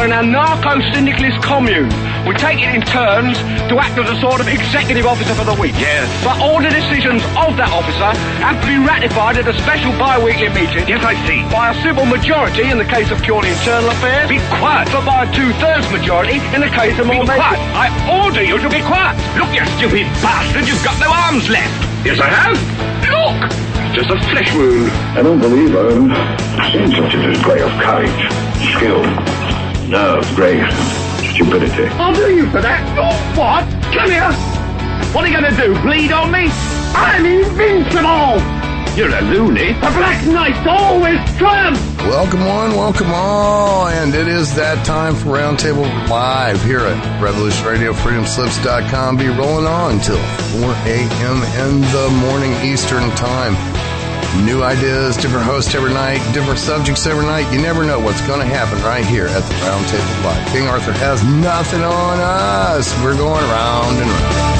We're an anarcho-syndicalist commune. We take it in turns to act as a sort of executive officer for the week. Yes. But all the decisions of that officer have to be ratified at a special bi-weekly meeting. Yes, I see. By a civil majority in the case of purely internal affairs. Be quiet. But by a 2/3 majority in the case of Be more quiet. I order you to be quiet. Look, you stupid bastard, you've got no arms left. Yes, I have. Look. Just a flesh wound. I don't believe I've seen such a display of courage, skill, nerve, grace, stupidity. I'll do you for that. Oh, what? Come here. What are you going to do, bleed on me? I'm invincible. You're a loony. The Black Knight always triumphs. Welcome one, welcome all, and it is that time for Roundtable Live here at Revolution Radio, freedomslips.com. Be rolling on till 4 a.m. in the morning Eastern Time. New ideas, different hosts every night, different subjects every night. You never know what's going to happen right here at the Roundtable Live. King Arthur has nothing on us. We're going round and round.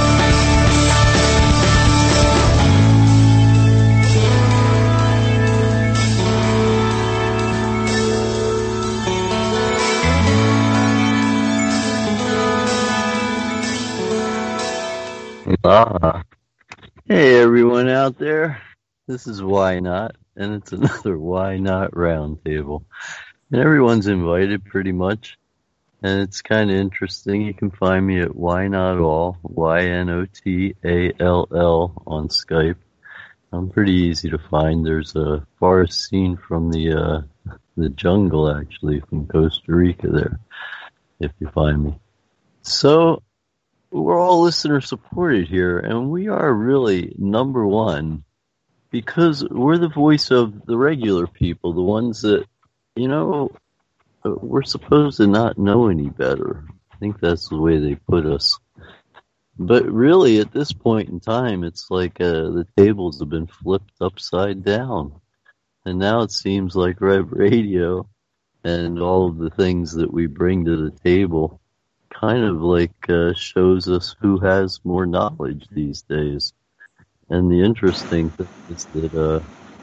Hey everyone out there, this is Why Not, and it's another Why Not Roundtable. And everyone's invited pretty much, and it's kind of interesting. You can find me at Why Not All, YNOTALL on Skype. I'm pretty easy to find. There's a forest scene from the jungle, actually, from Costa Rica there, if you find me. So, we're all listener supported here, and we are really number one because we're the voice of the regular people, the ones that, you know, we're supposed to not know any better. I think that's the way they put us. But really, at this point in time, it's like the tables have been flipped upside down. And now it seems like Rev Radio and all of the things that we bring to the table kind of like shows us who has more knowledge these days. And the interesting thing is that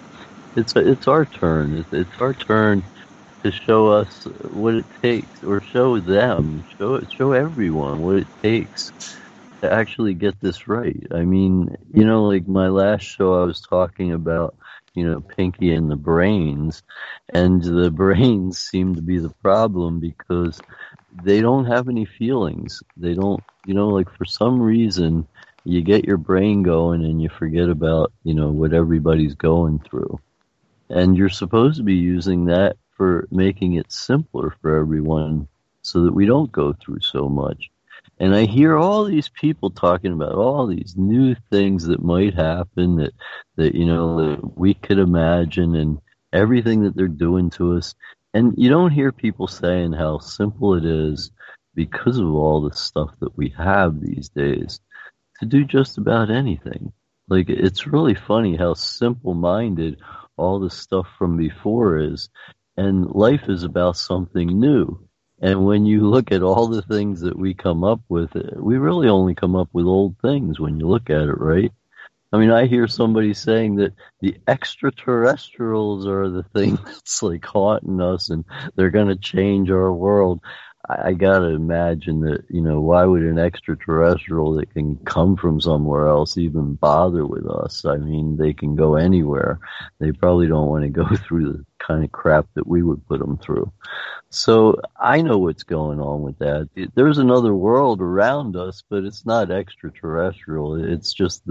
it's our turn. It's our turn to show us what it takes, or show them, show everyone what it takes to actually get this right. I mean, you know, like my last show I was talking about, you know, Pinky and the brains, and the brains seem to be the problem because they don't have any feelings. They don't, you know, like for some reason you get your brain going and you forget about, you know, what everybody's going through. And you're supposed to be using that for making it simpler for everyone so that we don't go through so much. And I hear all these people talking about all these new things that might happen that you know, that we could imagine, and everything that they're doing to us. And you don't hear people saying how simple it is, because of all the stuff that we have these days, to do just about anything. Like, it's really funny how simple-minded all the stuff from before is. And life is about something new. And when you look at all the things that we come up with, we really only come up with old things when you look at it, right? I mean, I hear somebody saying that the extraterrestrials are the thing that's like haunting us and they're going to change our world. I got to imagine that, you know, why would an extraterrestrial that can come from somewhere else even bother with us? I mean, they can go anywhere. They probably don't want to go through the kind of crap that we would put them through. So I know what's going on with that. There's another world around us, but it's not extraterrestrial. It's just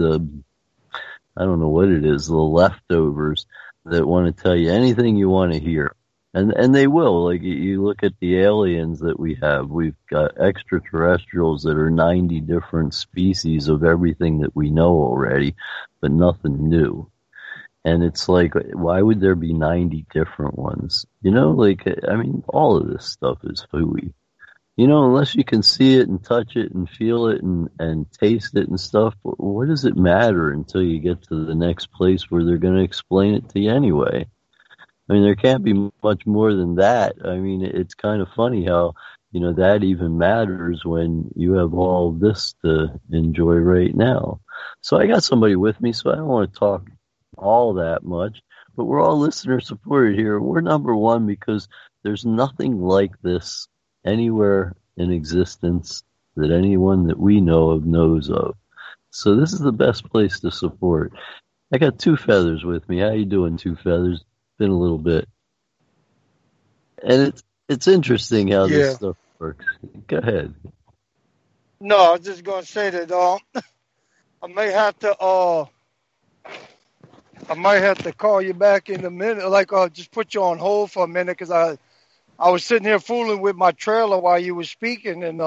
I don't know what it is, the leftovers that want to tell you anything you want to hear. And they will. Like, you look at the aliens that we have. We've got extraterrestrials that are 90 different species of everything that we know already, but nothing new. And it's like, why would there be 90 different ones? You know, like, I mean, all of this stuff is hooey. You know, unless you can see it and touch it and feel it and taste it and stuff, what does it matter until you get to the next place where they're going to explain it to you anyway? I mean, there can't be much more than that. I mean, it's kind of funny how, you know, that even matters when you have all this to enjoy right now. So I got somebody with me, so I don't want to talk all that much, but we're all listener supported here. We're number one because there's nothing like this anywhere in existence that anyone that we know of knows of. So this is the best place to support. I got Two Feathers with me. How you doing, Two Feathers? Been a little bit. And it's interesting how this stuff works. Go ahead. No, I was just going to say that I might have to call you back in a minute. Like, just put you on hold for a minute because I was sitting here fooling with my trailer while you were speaking, and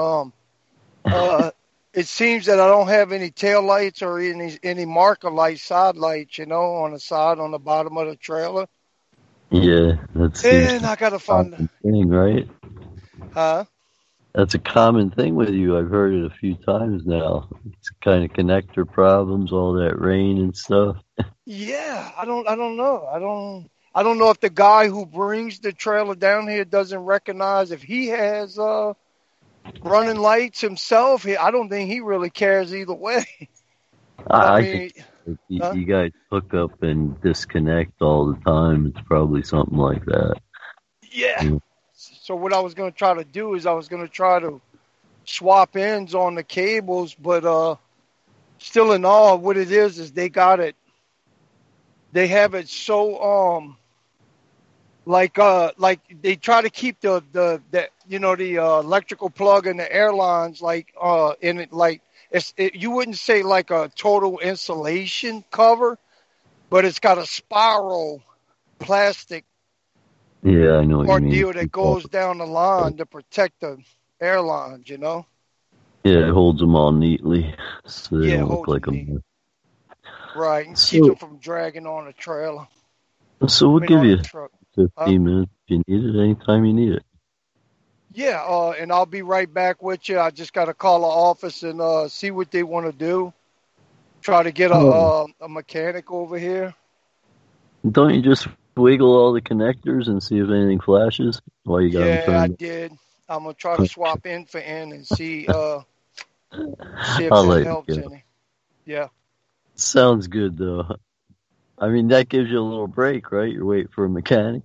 it seems that I don't have any tail lights or any marker lights, side lights, on the side, on the bottom of the trailer. Yeah, that's. And I gotta find the thing, right? Huh? That's a common thing with you. I've heard it a few times now. It's kind of connector problems, all that rain and stuff. Yeah, I don't know. I don't know if the guy who brings the trailer down here doesn't recognize if he has running lights himself. I don't think he really cares either way. I think you guys hook up and disconnect all the time. It's probably something like that. Yeah. So what I was going to try to do is I was going to try to swap ends on the cables, but still in all, what it is they got it. They have it so like they try to keep the electrical plug in the airlines in it, like you wouldn't say like a total insulation cover, but it's got a spiral plastic. Yeah, I know what you mean. Ordeal that goes down the line to protect the airlines, Yeah, it holds them all neatly, so they don't look like them. Right, and keeps them from dragging on the trailer. So we'll give you 15 minutes if you need it, anytime you need it. Yeah, and I'll be right back with you. I just got to call the office and see what they want to do. Try to get a mechanic over here. Don't you just wiggle all the connectors and see if anything flashes while you got them turned? Yeah, I did. I'm going to try to swap in for in and see if that helps any. Yeah. Sounds good, though. I mean, that gives you a little break, right? You're waiting for a mechanic.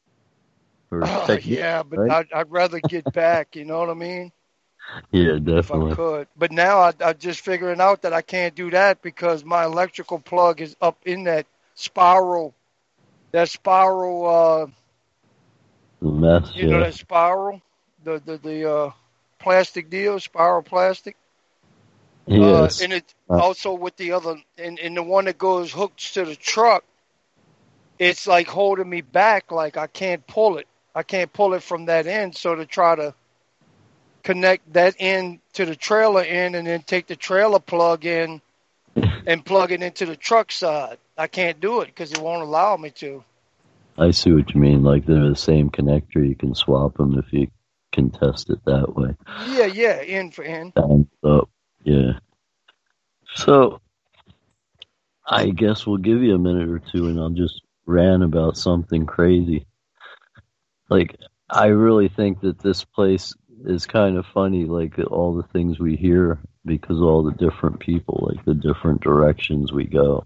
Yeah, but right? I'd rather get back, you know what I mean? Yeah, definitely. If I could. But now I'm just figuring out that I can't do that because my electrical plug is up in that spiral. That spiral, mess, you know that spiral? The plastic deal, spiral plastic? Yes. And it also with the other, and the one that goes hooked to the truck, it's like holding me back, like I can't pull it. I can't pull it from that end, so to try to connect that end to the trailer end and then take the trailer plug in and plug it into the truck side. I can't do it because it won't allow me to. I see what you mean. Like they're the same connector. You can swap them if you can test it that way. Yeah, in for in. Up. Yeah. So I guess we'll give you a minute or two and I'll just rant about something crazy. Like, I really think that this place is kind of funny, like all the things we hear because of all the different people, like the different directions we go.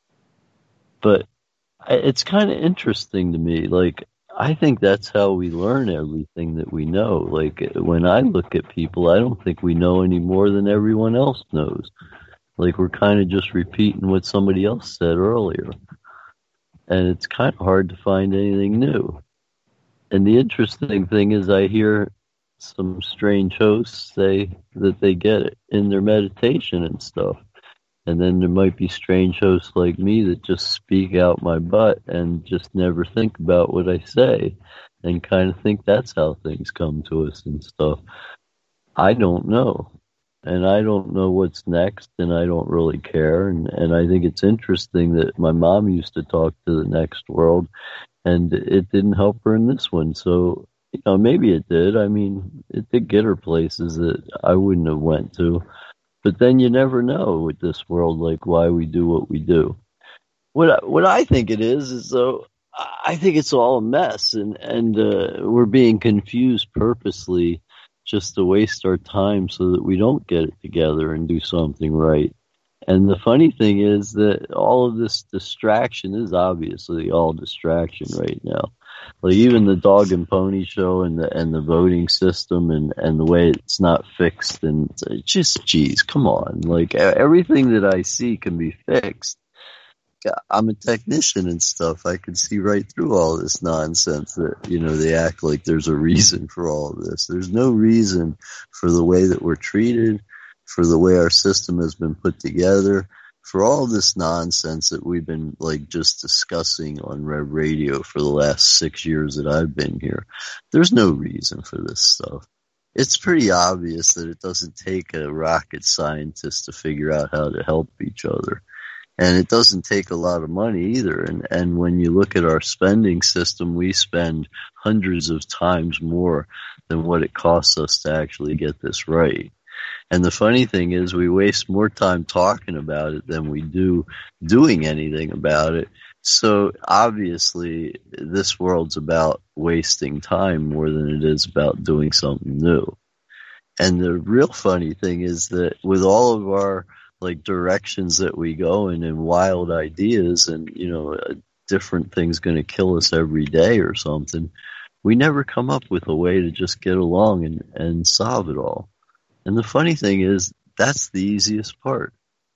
But it's kind of interesting to me. Like, I think that's how we learn everything that we know. Like, when I look at people, I don't think we know any more than everyone else knows. Like, we're kind of just repeating what somebody else said earlier. And it's kind of hard to find anything new. And the interesting thing is I hear some strange hosts say that they get it in their meditation and stuff. And then there might be strange hosts like me that just speak out my butt and just never think about what I say and kind of think that's how things come to us and stuff. I don't know. And I don't know what's next, and I don't really care. And I think it's interesting that my mom used to talk to the next world, and it didn't help her in this one. So, maybe it did. I mean, it did get her places that I wouldn't have went to. But then you never know with this world, like why we do what we do. What I think it is though, I think it's all a mess, and we're being confused purposely just to waste our time so that we don't get it together and do something right. And the funny thing is that all of this distraction is obviously all distraction right now. Like even the dog and pony show and the voting system and the way it's not fixed, and it's just, geez, come on. Like everything that I see can be fixed. I'm a technician and stuff. I can see right through all this nonsense that, they act like there's a reason for all of this. There's no reason for the way that we're treated, for the way our system has been put together, for all this nonsense that we've been just discussing on Rev Radio for the last 6 years that I've been here. There's no reason for this stuff. It's pretty obvious that it doesn't take a rocket scientist to figure out how to help each other. And it doesn't take a lot of money either. And when you look at our spending system, we spend hundreds of times more than what it costs us to actually get this right. And the funny thing is we waste more time talking about it than we do doing anything about it. So obviously this world's about wasting time more than it is about doing something new. And the real funny thing is that with all of our directions that we go in and wild ideas and, different things going to kill us every day or something, we never come up with a way to just get along and solve it all. And the funny thing is, that's the easiest part.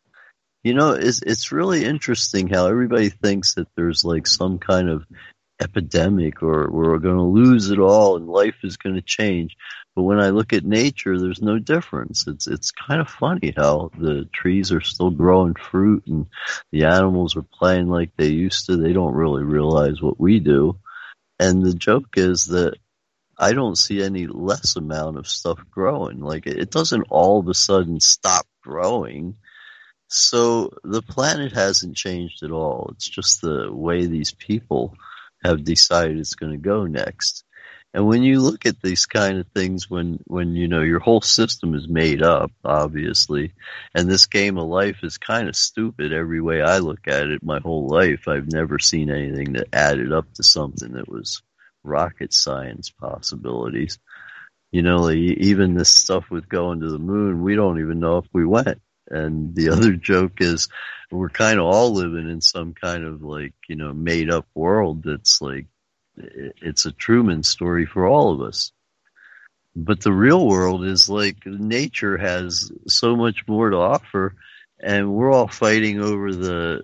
It's really interesting how everybody thinks that there's some kind of epidemic or we're going to lose it all and life is going to change. But when I look at nature, there's no difference. It's kind of funny how the trees are still growing fruit and the animals are playing like they used to. They don't really realize what we do. And the joke is that I don't see any less amount of stuff growing. It doesn't all of a sudden stop growing. So the planet hasn't changed at all. It's just the way these people have decided it's going to go next. And when you look at these kind of things, when your whole system is made up, obviously, and this game of life is kind of stupid every way I look at it my whole life, I've never seen anything that added up to something that was rocket science possibilities. Even this stuff with going to the moon, we don't even know if we went. And the other joke is we're kind of all living in some kind of made up world that's it's a Truman story for all of us. But the real world is nature has so much more to offer, and we're all fighting over the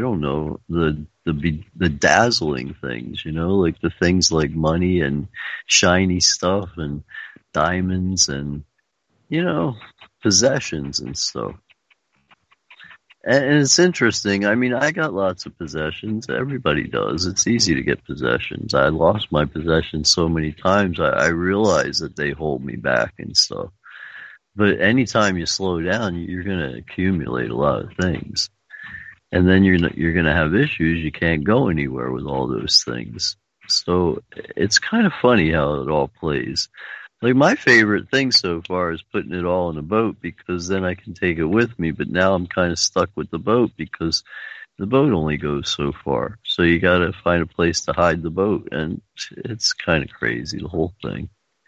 dazzling things, the things like money and shiny stuff and diamonds and, possessions and stuff. And it's interesting. I mean, I got lots of possessions. Everybody does. It's easy to get possessions. I lost my possessions so many times. I realize that they hold me back and stuff. But anytime you slow down, you're going to accumulate a lot of things. And then you're going to have issues. You can't go anywhere with all those things. So it's kind of funny how it all plays. My favorite thing so far is putting it all in a boat because then I can take it with me. But now I'm kind of stuck with the boat because the boat only goes so far. So you got to find a place to hide the boat. And it's kind of crazy, the whole thing.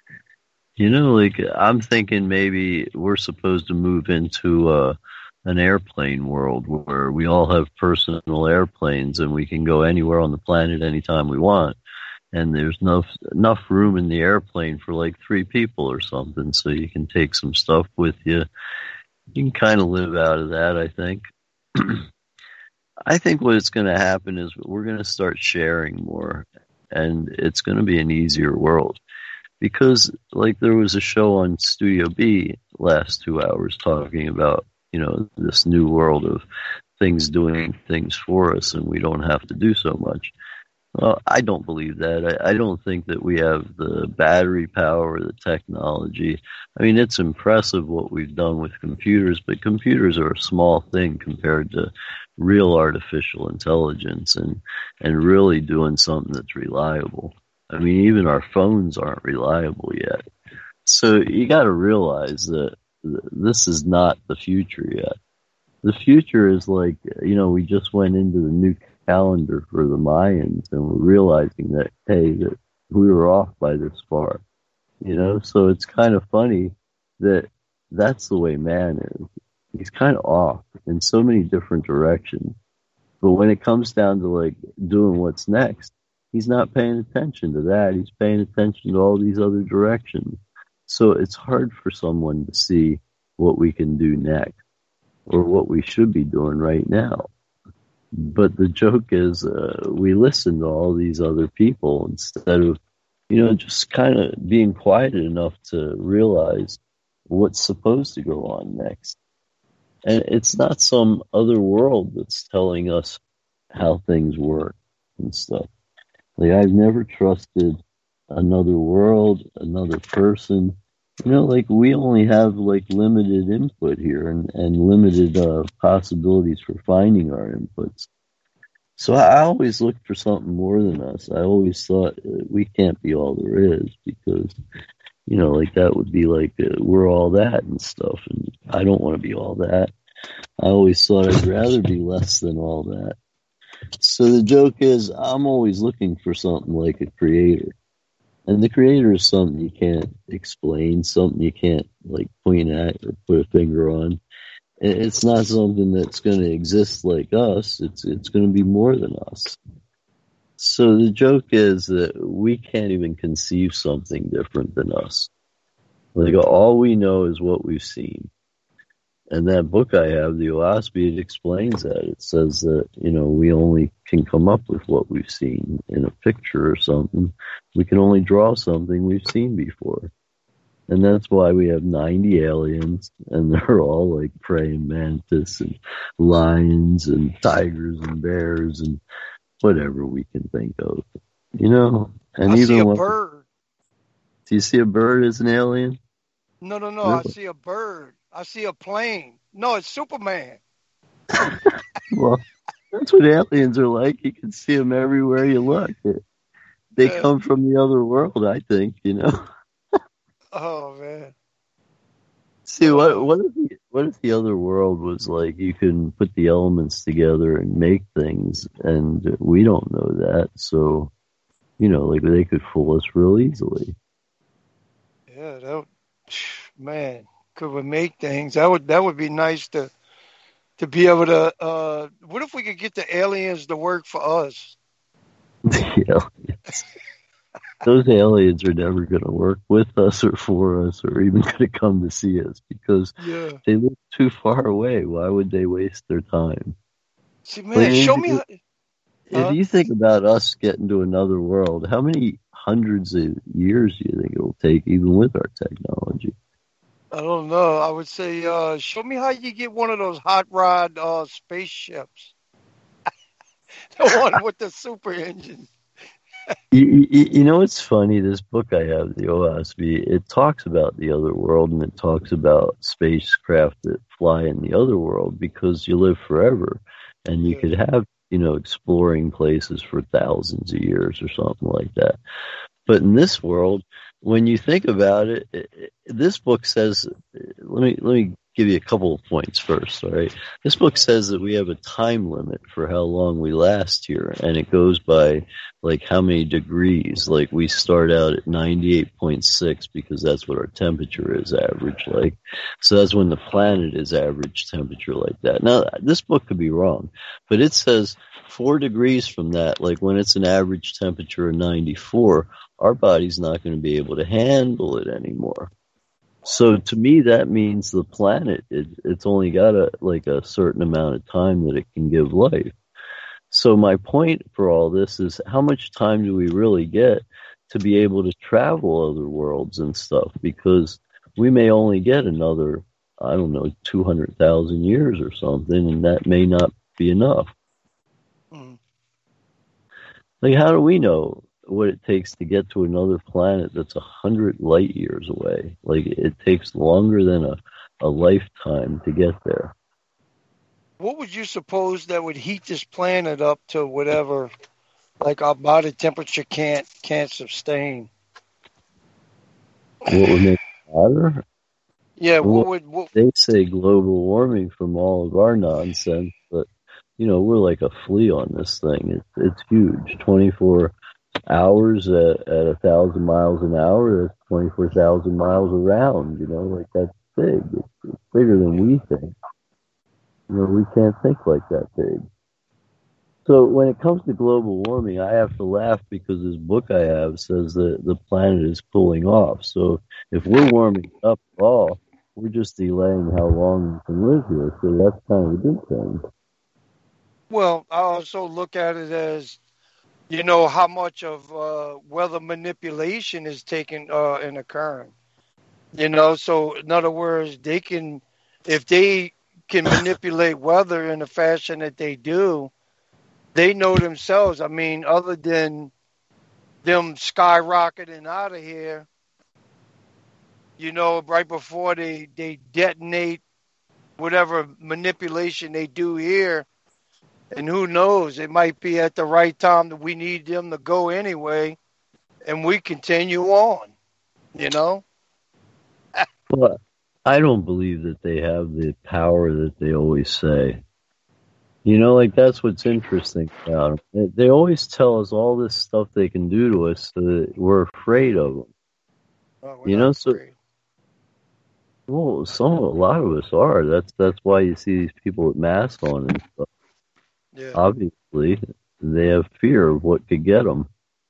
I'm thinking maybe we're supposed to move into an airplane world where we all have personal airplanes and we can go anywhere on the planet anytime we want. And there's enough room in the airplane for 3 people or something, so you can take some stuff with you. You can kind of live out of that, I think. I think what's going to happen is we're going to start sharing more, and it's going to be an easier world. Because, there was a show on Studio B last 2 hours talking about, this new world of things doing things for us, and we don't have to do so much. Well, I don't believe that. I don't think that we have the battery power, the technology. I mean, it's impressive what we've done with computers, but computers are a small thing compared to real artificial intelligence and really doing something that's reliable. I mean, even our phones aren't reliable yet. So you got to realize that this is not the future yet. The future is we just went into the new calendar for the Mayans, and we're realizing that, hey, that we were off by this far, so it's kind of funny that that's the way man is. He's kind of off in so many different directions, but when it comes down to doing what's next, He's not paying attention to that. He's paying attention to all these other directions. So it's hard for someone to see what we can do next or what we should be doing right now. But the joke is we listen to all these other people instead of, just kind of being quiet enough to realize what's supposed to go on next. And it's not some other world that's telling us how things work and stuff. Like, I've never trusted another world, another person. Like, we only have, like, limited input here and limited possibilities for finding our inputs. So I always looked for something more than us. I always thought we can't be all there is because, like, that would be like we're all that and stuff. And I don't want to be all that. I always thought I'd rather be less than all that. So the joke is I'm always looking for something like a creator. And the creator is something you can't explain, something you can't, like, point at or put a finger on. It's not something that's going to exist like us. It's going to be more than us. So the joke is that we can't even conceive something different than us. Like, all we know is what we've seen. And that book I have, the OASB, it explains that. It says that, we only can come up with what we've seen in a picture or something. We can only draw something we've seen before. And that's why we have 90 aliens, and they're all like praying mantis and lions and tigers and bears and whatever we can think of, And I even see a bird. Do you see a bird as an alien? No. Really? I see a bird. I see a plane. No, it's Superman. Well, that's what aliens are like. You can see them everywhere you look. They come from the other world, I think, Oh, man. See, what if the other world was like you can put the elements together and make things, and we don't know that, so, like they could fool us real easily. Yeah, man, could we make things? That would be nice to be able to, what if we could get the aliens to work for us? The aliens. Those aliens are never going to work with us or for us or even going to come to see us because they live too far away. Why would they waste their time? See, man, show me. If you think about us getting to another world, how many hundreds of years do you think it will take, even with our technology? I don't know. I would say, show me how you get one of those hot rod spaceships. The one with the super engine. It's funny, this book I have, the OASB, it talks about the other world and it talks about spacecraft that fly in the other world because you live forever and you could have, exploring places for thousands of years or something like that. But in this world, when you think about it, this book says, let me give you a couple of points first, all right? This book says that we have a time limit for how long we last here, and it goes by, like, how many degrees. Like, we start out at 98.6 because that's what our temperature is average, like. So that's when the planet is average temperature like that. Now, this book could be wrong, but it says 4 degrees from that, like when it's an average temperature of 94, our body's not going to be able to handle it anymore. So to me, that means the planet, it's only got a certain amount of time that it can give life. So my point for all this is how much time do we really get to be able to travel other worlds and stuff? Because we may only get another, 200,000 years or something, and that may not be enough. Like, how do we know what it takes to get to another planet that's 100 light years away? Like, it takes longer than a lifetime to get there. What would you suppose that would heat this planet up to whatever, like, our body temperature can't sustain? What would make it hotter? Yeah, They say global warming from all of our nonsense, but we're like a flea on this thing. It's huge. 24 hours at 1,000 miles an hour, that's 24,000 miles around, like that's big. It's bigger than we think. We can't think like that big. So when it comes to global warming, I have to laugh because this book I have says that the planet is cooling off. So if we're warming up at all, we're just delaying how long we can live here. So that's kind of a good thing. Well, I also look at it as, you know, how much of weather manipulation is taking and occurring. You know, so in other words, if they can manipulate weather in the fashion that they do, they know themselves. I mean, other than them skyrocketing out of here, you know, right before they detonate whatever manipulation they do here, and who knows, it might be at the right time that we need them to go anyway, and we continue on, you know? Well, I don't believe that they have the power that they always say. You know, like that's what's interesting about them. They always tell us all this stuff they can do to us so that we're afraid of them. We're not afraid. Well, a lot of us are. That's why you see these people with masks on and stuff. Yeah. Obviously, they have fear of what could get them.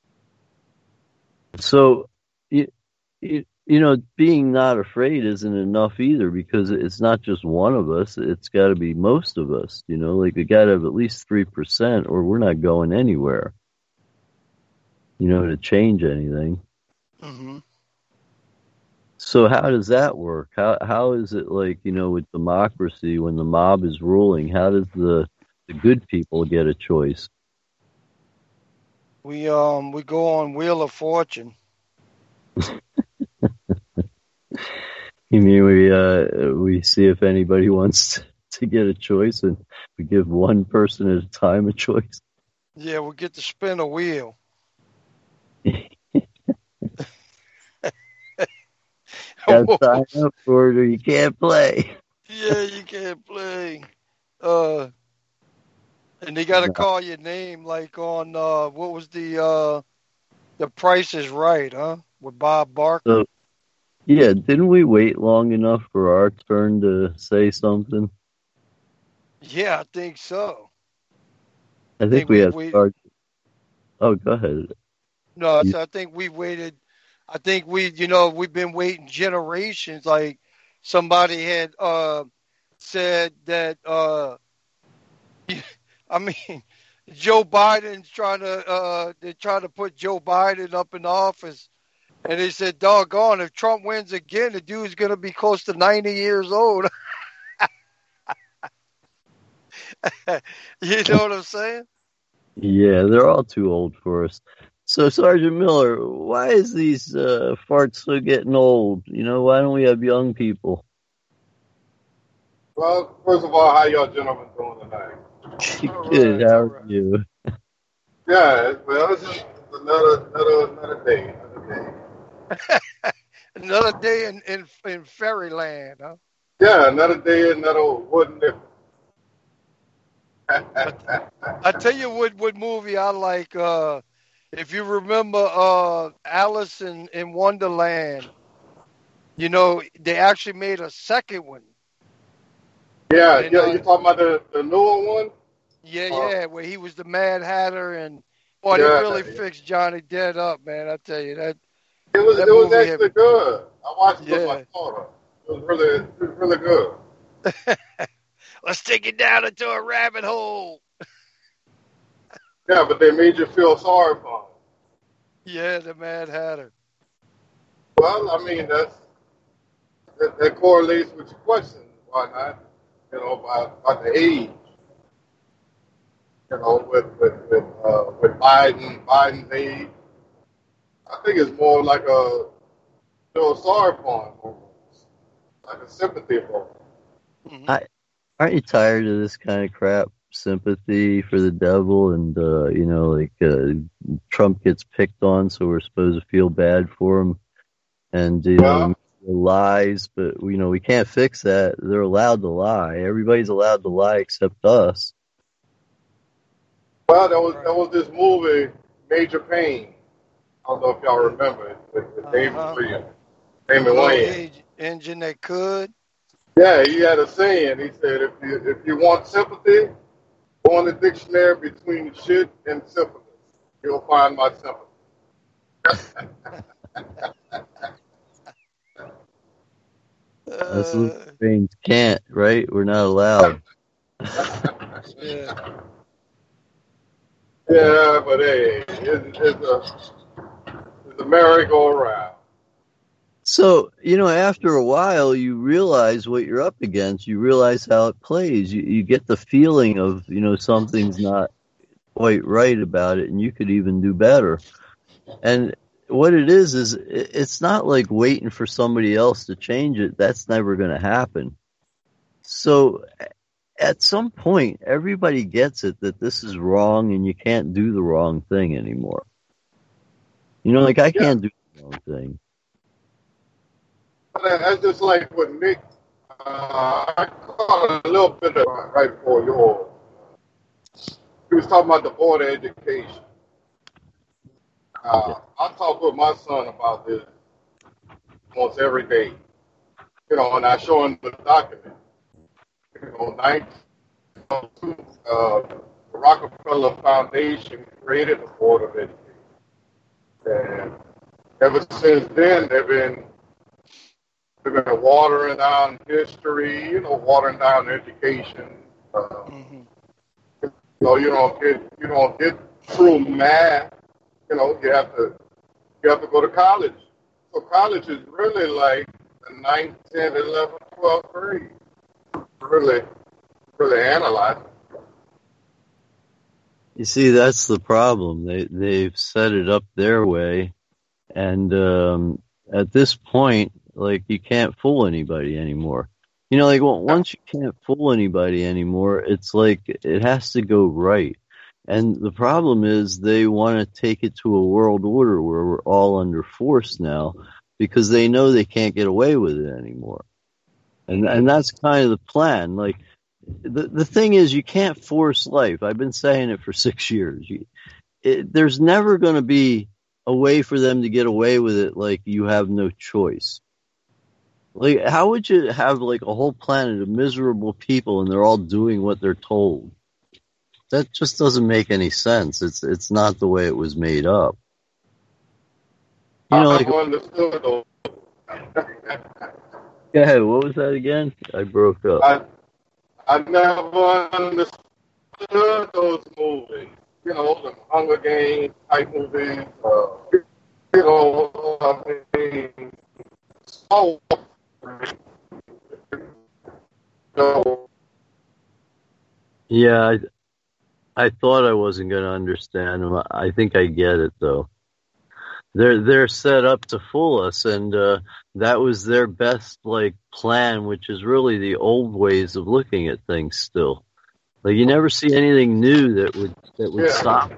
So, you know, being not afraid isn't enough either, because it's not just one of us. It's got to be most of us. You know, like we got to have at least 3%, or we're not going anywhere. You know, to change anything. Mm-hmm. So how does that work? How is it, like, you know, with democracy, when the mob is ruling, how does the good people get a choice? We go on Wheel of Fortune. You mean we see if anybody wants to get a choice, and we give one person at a time a choice? Yeah, we get to spin a wheel. Got to sign up for it or you can't play. Yeah, you can't play. And they got to call your name, like on what was The Price is Right, huh? With Bob Barker. So, yeah, didn't we wait long enough for our turn to say something? Yeah, I think so. I think we have started. Oh, go ahead. No, I think we waited. I think we've been waiting generations. Like somebody had said that. I mean, Joe Biden's they're trying to put Joe Biden up in office. And they said, doggone, if Trump wins again, the dude's going to be close to 90 years old. You know what I'm saying? Yeah, they're all too old for us. So, Sergeant Miller, why is these farts so getting old? You know, why don't we have young people? Well, first of all, how y'all gentlemen doing tonight? Good, how are you? Yeah, well, it's just another day. Another day in fairyland, huh? Yeah, another day, another wooden nickel. I tell you what movie I like. If you remember Alice in Wonderland, you know, they actually made a second one. Yeah, you're talking about the newer one? Yeah, where he was the Mad Hatter, and boy, they really fixed Johnny Depp up, man. I tell you that. It was actually good. I watched it with my daughter. It was really good. Let's take it down into a rabbit hole. Yeah, but they made you feel sorry for him. Yeah, the Mad Hatter. Well, I mean, that correlates with your question. Why not? You know, about the age. You know, with Biden's age. I think it's more like a feel sorry for him, like a sympathy for him. Aren't you tired of this kind of crap? Sympathy for the devil, and you know, like Trump gets picked on, so we're supposed to feel bad for him, and you know, lies, but you know, we can't fix that. They're allowed to lie. Everybody's allowed to lie except us. Well, there was this movie, Major Payne. I don't know if y'all remember it, with David Williams, Damon Wayans. Engine that could. Yeah, he had a saying. He said, "If you want sympathy, go Go in the dictionary between shit and syphilis. You'll find my sympathy. That's what brains can't, right? We're not allowed. Yeah. Yeah, but hey, it's a merry-go-round. So, after a while, you realize what you're up against. You realize how it plays. You get the feeling of, something's not quite right about it, and you could even do better. And what it is it's not like waiting for somebody else to change it. That's never going to happen. So at some point, everybody gets it that this is wrong and you can't do the wrong thing anymore. I can't do the wrong thing. That's just like what Nick, I caught a little bit of right before yours. He was talking about the board of education. I talk with my son about this almost every day, and I show him the document. 1902, the Rockefeller Foundation created the Board of Education. And ever since then, they've been watering down history, watering down education. You don't get true math. You have to go to college. So college is really like the 9th, 10th, 11th, 12th grade. Really analyze it. You see, that's the problem. They've set it up their way, and at this point, you can't fool anybody anymore. Once you can't fool anybody anymore, it's like it has to go right. And the problem is they want to take it to a world order where we're all under force now because they know they can't get away with it anymore. And that's kind of the plan. The thing is, you can't force life. I've been saying it for 6 years. There's never going to be a way for them to get away with it like you have no choice. How would you have a whole planet of miserable people and they're all doing what they're told? That just doesn't make any sense. It's not the way it was made up. I understood though. Go ahead. What was that again? I broke up. I never understood those movies. The Hunger Games type movies. Yeah, I thought I wasn't going to understand them. I think I get it though. They're set up to fool us, and that was their best plan, which is really the old ways of looking at things. Still, you never see anything new that would stop.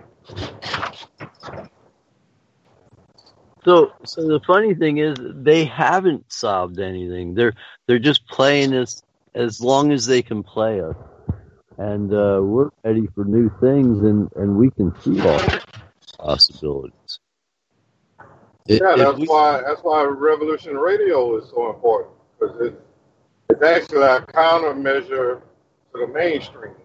So the funny thing is, they haven't solved anything. They're just playing us as long as they can play us. And we're ready for new things, and we can see all possibilities. That's why Revolution Radio is so important, because it's actually a countermeasure to the mainstream.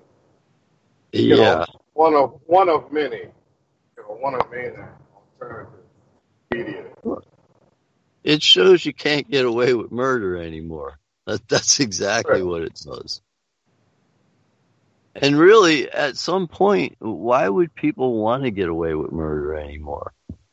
One of many alternative media. It shows you can't get away with murder anymore. That's exactly what it does. And really, at some point, why would people want to get away with murder anymore?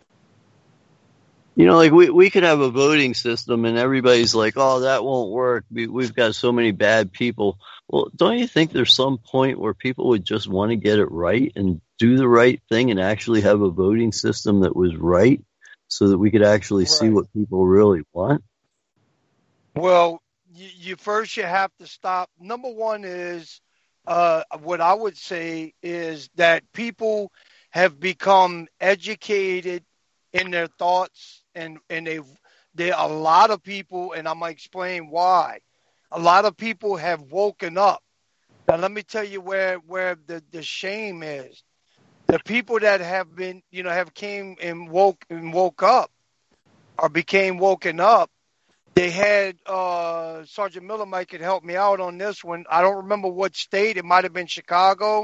We could have a voting system and everybody's like, oh, that won't work. We've got so many bad people. Well, don't you think there's some point where people would just want to get it right and do the right thing and actually have a voting system that was right so that we could actually see what people really want? Well, you have to stop. Number one is, what I would say is that people have become educated in their thoughts, and there are a lot of people, and I'm going to explain why. A lot of people have woken up. Now, let me tell you where the shame is. The people that have been, have came and woke up or became woken up, they had Sergeant Miller might could help me out on this one. I don't remember what state. It might have been Chicago,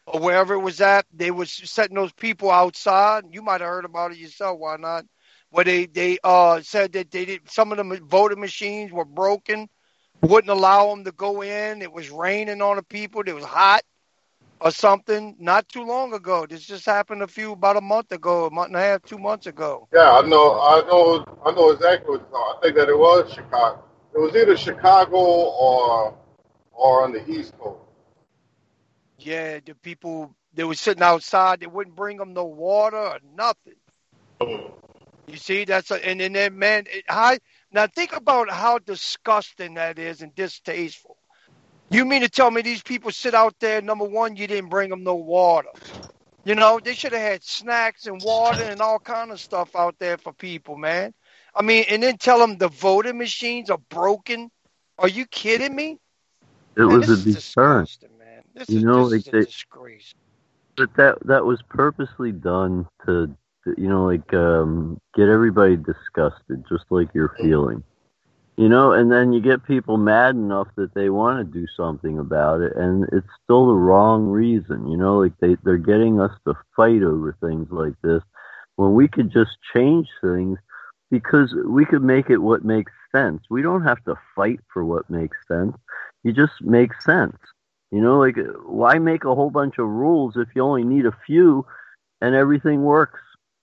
or wherever it was at, they was setting those people outside. You might have heard about it yourself. Why not? Where they said that they did, some of the voting machines were broken, wouldn't allow them to go in. It was raining on the people. It was hot or something. Not too long ago. This just happened about a month ago, a month and a half, 2 months ago. Yeah, I know exactly what you're talking. I think that it was Chicago. It was either Chicago or on the East Coast. Yeah, the people, they were sitting outside. They wouldn't bring them no water or nothing. You see, and then, man, now think about how disgusting that is and distasteful. You mean to tell me these people sit out there, number one, you didn't bring them no water. You know, they should have had snacks and water and all kind of stuff out there for people, man. I mean, and then tell them the voting machines are broken. Are you kidding me? It was a deterrent. Man. This is a disgrace. But that was purposely done to get everybody disgusted, just like you're feeling. You know, and then you get people mad enough that they want to do something about it, and it's still the wrong reason. You know, like they're getting us to fight over things like this when we could just change things because we could make it what makes sense. We don't have to fight for what makes sense. You just make sense. You know, like why make a whole bunch of rules if you only need a few and everything works?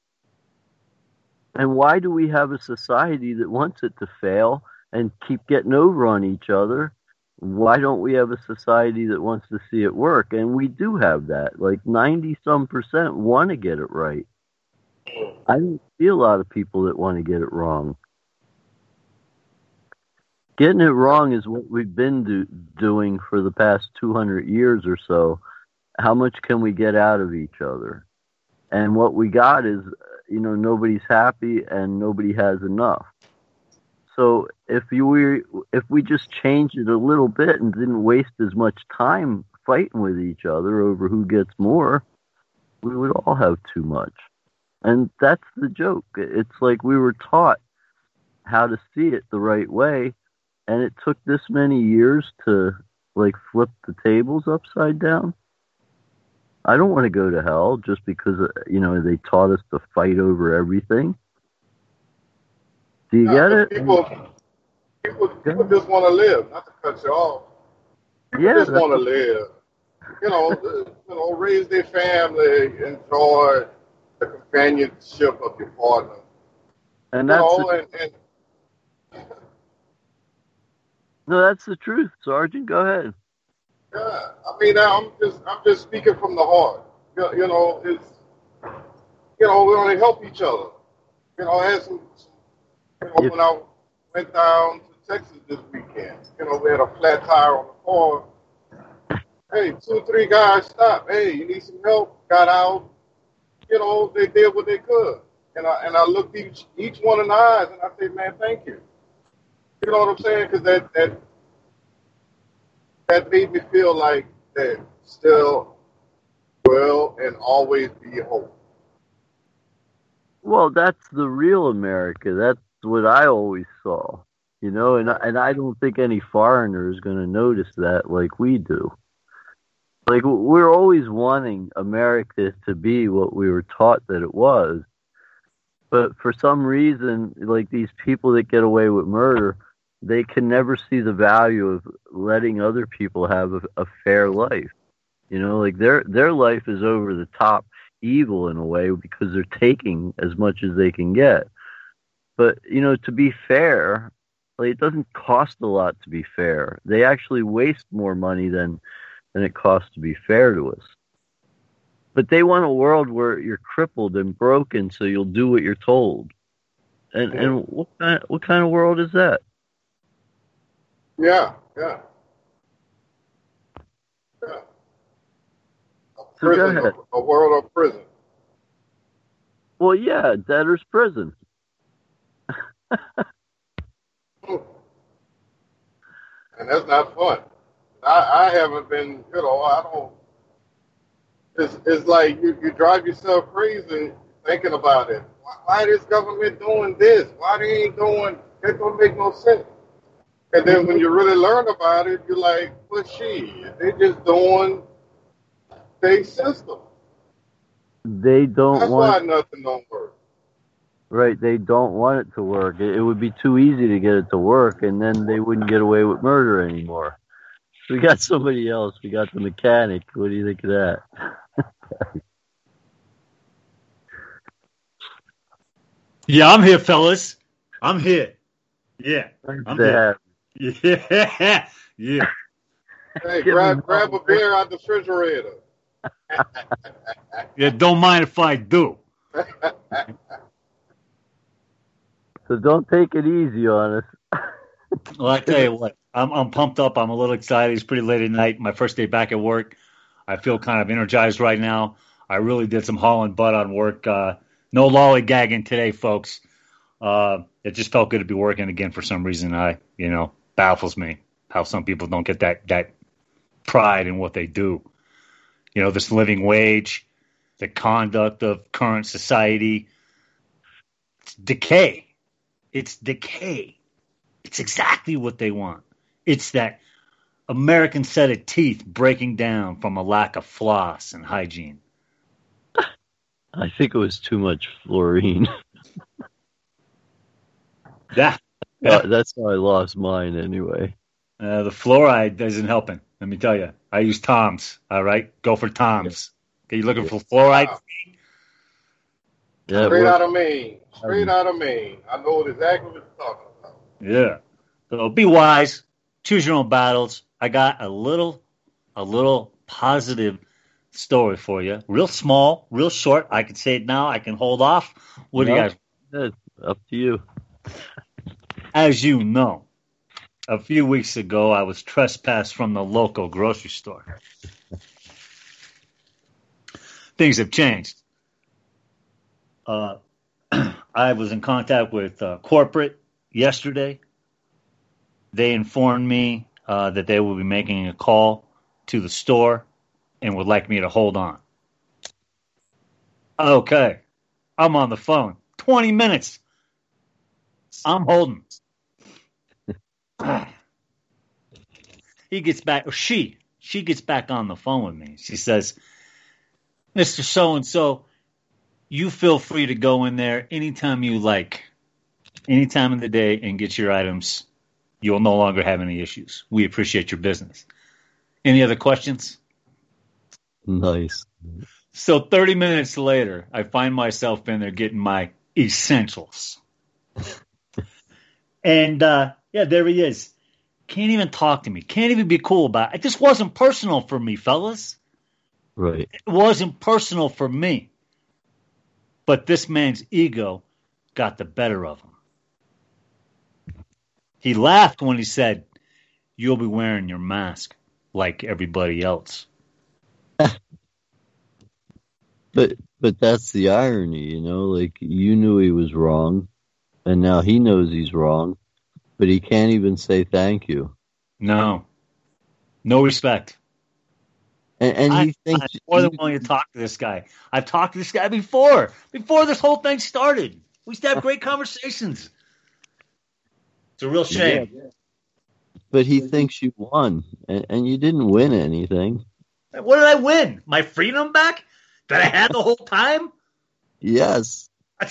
And why do we have a society that wants it to fail and keep getting over on each other? Why don't we have a society that wants to see it work? And we do have that. Like 90-some% want to get it right. I don't see a lot of people that want to get it wrong. Getting it wrong is what we've been doing for the past 200 years or so. How much can we get out of each other? And what we got is, you know, nobody's happy and nobody has enough. So if we just changed it a little bit and didn't waste as much time fighting with each other over who gets more, we would all have too much. And that's the joke. It's like we were taught how to see it the right way, and it took this many years to like flip the tables upside down. I don't want to go to hell just because, you know, they taught us to fight over everything. Do you get it? People just want to live, not to cut you off. People just want to live. You know, raise their family, enjoy the companionship of your partner. And that's no, that's the truth, Sergeant. Go ahead. Yeah, I mean, I'm just speaking from the heart. You know, it's, you know, we want to help each other. You know, I had some when I went down to Texas this weekend, you know, we had a flat tire on the car. Hey, 2 or 3 guys stopped. Hey, you need some help? Got out. You know, they did what they could. And I looked each one in the eyes and I said, man, thank you. You know what I'm saying? Because that made me feel like that still will and always be hope. Well, that's the real America. That's what I always saw, you know, and I don't think any foreigner is going to notice that like we do. Like, we're always wanting America to be what we were taught that it was. But for some reason, like these people that get away with murder, they can never see the value of letting other people have a fair life. You know, like their life is over the top evil in a way because they're taking as much as they can get. But, you know, to be fair, like, it doesn't cost a lot to be fair. They actually waste more money than it costs to be fair to us. But they want a world where you're crippled and broken so you'll do what you're told. And what kind of world is that? Yeah. Prison, a world of prison. Well, yeah, debtor's prison. And that's not fun. I haven't been, you know, I don't. It's like you drive yourself crazy thinking about it. Why is government doing this? Why they ain't doing? It don't make no sense. And then when you really learn about it, you're like, well, they just doing their system. They don't That's want. why nothing don't work. Right, they don't want it to work. It would be too easy to get it to work, and then they wouldn't get away with murder anymore. We got somebody else. We got the mechanic. What do you think of that? Yeah, I'm here, fellas. I'm here. Yeah, I'm here. Yeah, yeah. Hey, grab a beer out the refrigerator. Yeah, don't mind if I do. So don't take it easy on us. Well, I tell you what, I'm pumped up. I'm a little excited. It's pretty late at night. My first day back at work. I feel kind of energized right now. I really did some hauling butt on work. No lollygagging today, folks. It just felt good to be working again for some reason. Baffles me how some people don't get that pride in what they do. This living wage, the conduct of current society. It's decay. It's decay. It's exactly what they want. It's that American set of teeth breaking down from a lack of floss and hygiene. I think it was too much fluorine. That's how I lost mine anyway. The fluoride isn't helping. Let me tell you. I use Tom's. All right, go for Tom's. Okay, you looking for fluoride? Wow. Yeah, Straight out of Maine. Straight out of Maine. I know exactly what you're talking about. Yeah. So be wise. Choose your own battles. I got a little positive story for you. Real small, real short. I can say it now. I can hold off. What do you guys? Good. Up to you. As you know, a few weeks ago, I was trespassed from the local grocery store. Things have changed. I was in contact with corporate yesterday. They informed me that they will be making a call to the store and would like me to hold on. Okay. I'm on the phone. 20 minutes. I'm holding. He gets back, or she gets back on the phone with me. She says, Mr. So-and-so, you feel free to go in there anytime you like, any time of the day, and get your items. You'll no longer have any issues. We appreciate your business. Any other questions? Nice. So 30 minutes later, I find myself in there getting my essentials. And, there he is. Can't even talk to me. Can't even be cool about it. It just wasn't personal for me, fellas. Right. It wasn't personal for me. But this man's ego got the better of him. He laughed when he said, "You'll be wearing your mask like everybody else." But that's the irony, like you knew he was wrong, and now he knows he's wrong, but he can't even say thank you. No respect. And he thinks I'm more than willing to talk to this guy. I've talked to this guy before this whole thing started. We used to have great conversations. It's a real shame. Yeah. But he thinks you won, and you didn't win anything. What did I win? My freedom back that I had the whole time? Yes.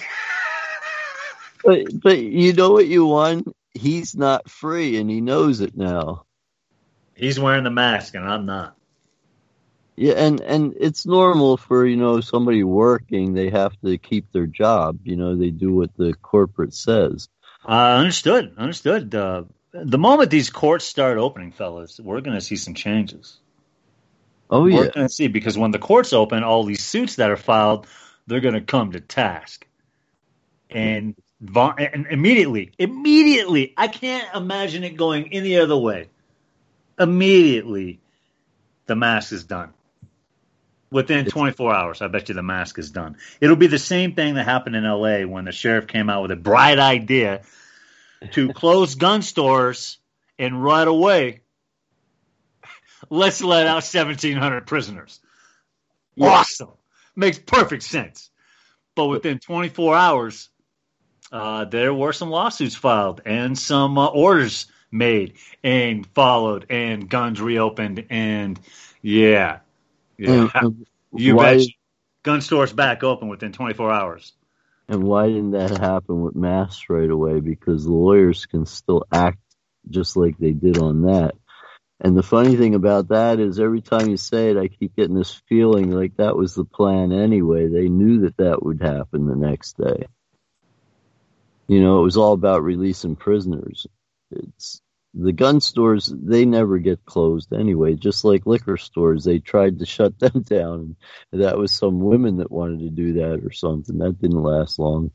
But you know what you won? He's not free, and he knows it now. He's wearing the mask, and I'm not. Yeah, and it's normal for, somebody working, they have to keep their job. They do what the corporate says. Understood. The moment these courts start opening, fellas, we're going to see some changes. Oh, yeah. We're going to see, because when the courts open, all these suits that are filed, they're going to come to task. And immediately, I can't imagine it going any other way. Immediately, the mask is done. Within 24 hours, I bet you the mask is done. It'll be the same thing that happened in L.A. when the sheriff came out with a bright idea to close gun stores, and right away, let's let out 1,700 prisoners. Yeah. Awesome. Makes perfect sense. But within 24 hours, there were some lawsuits filed and some orders made and followed and guns reopened. And, yeah. Yeah. You bet. Gun stores back open within 24 hours. And why didn't that happen with masks right away? Because the lawyers can still act just like they did on that. And the funny thing about that is every time you say it, I keep getting this feeling like that was the plan anyway. They knew that that would happen the next day. You know, it was all about releasing prisoners. It's the gun stores, they never get closed anyway, just like liquor stores. They tried to shut them down. That was some women that wanted to do that or something. That didn't last long.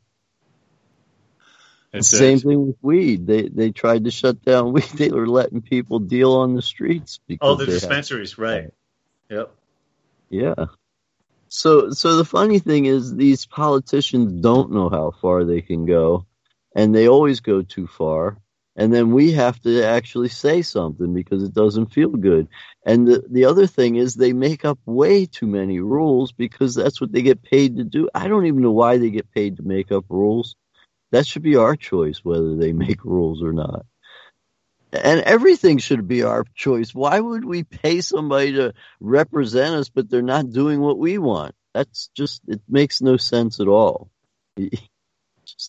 Same thing with weed. They tried to shut down weed. They were letting people deal on the streets. The dispensaries, right. Yep. Yeah. So the funny thing is these politicians don't know how far they can go, and they always go too far. And then we have to actually say something because it doesn't feel good. And the other thing is they make up way too many rules because that's what they get paid to do. I don't even know why they get paid to make up rules. That should be our choice, whether they make rules or not. And everything should be our choice. Why would we pay somebody to represent us, but they're not doing what we want? That's just, it makes no sense at all. Just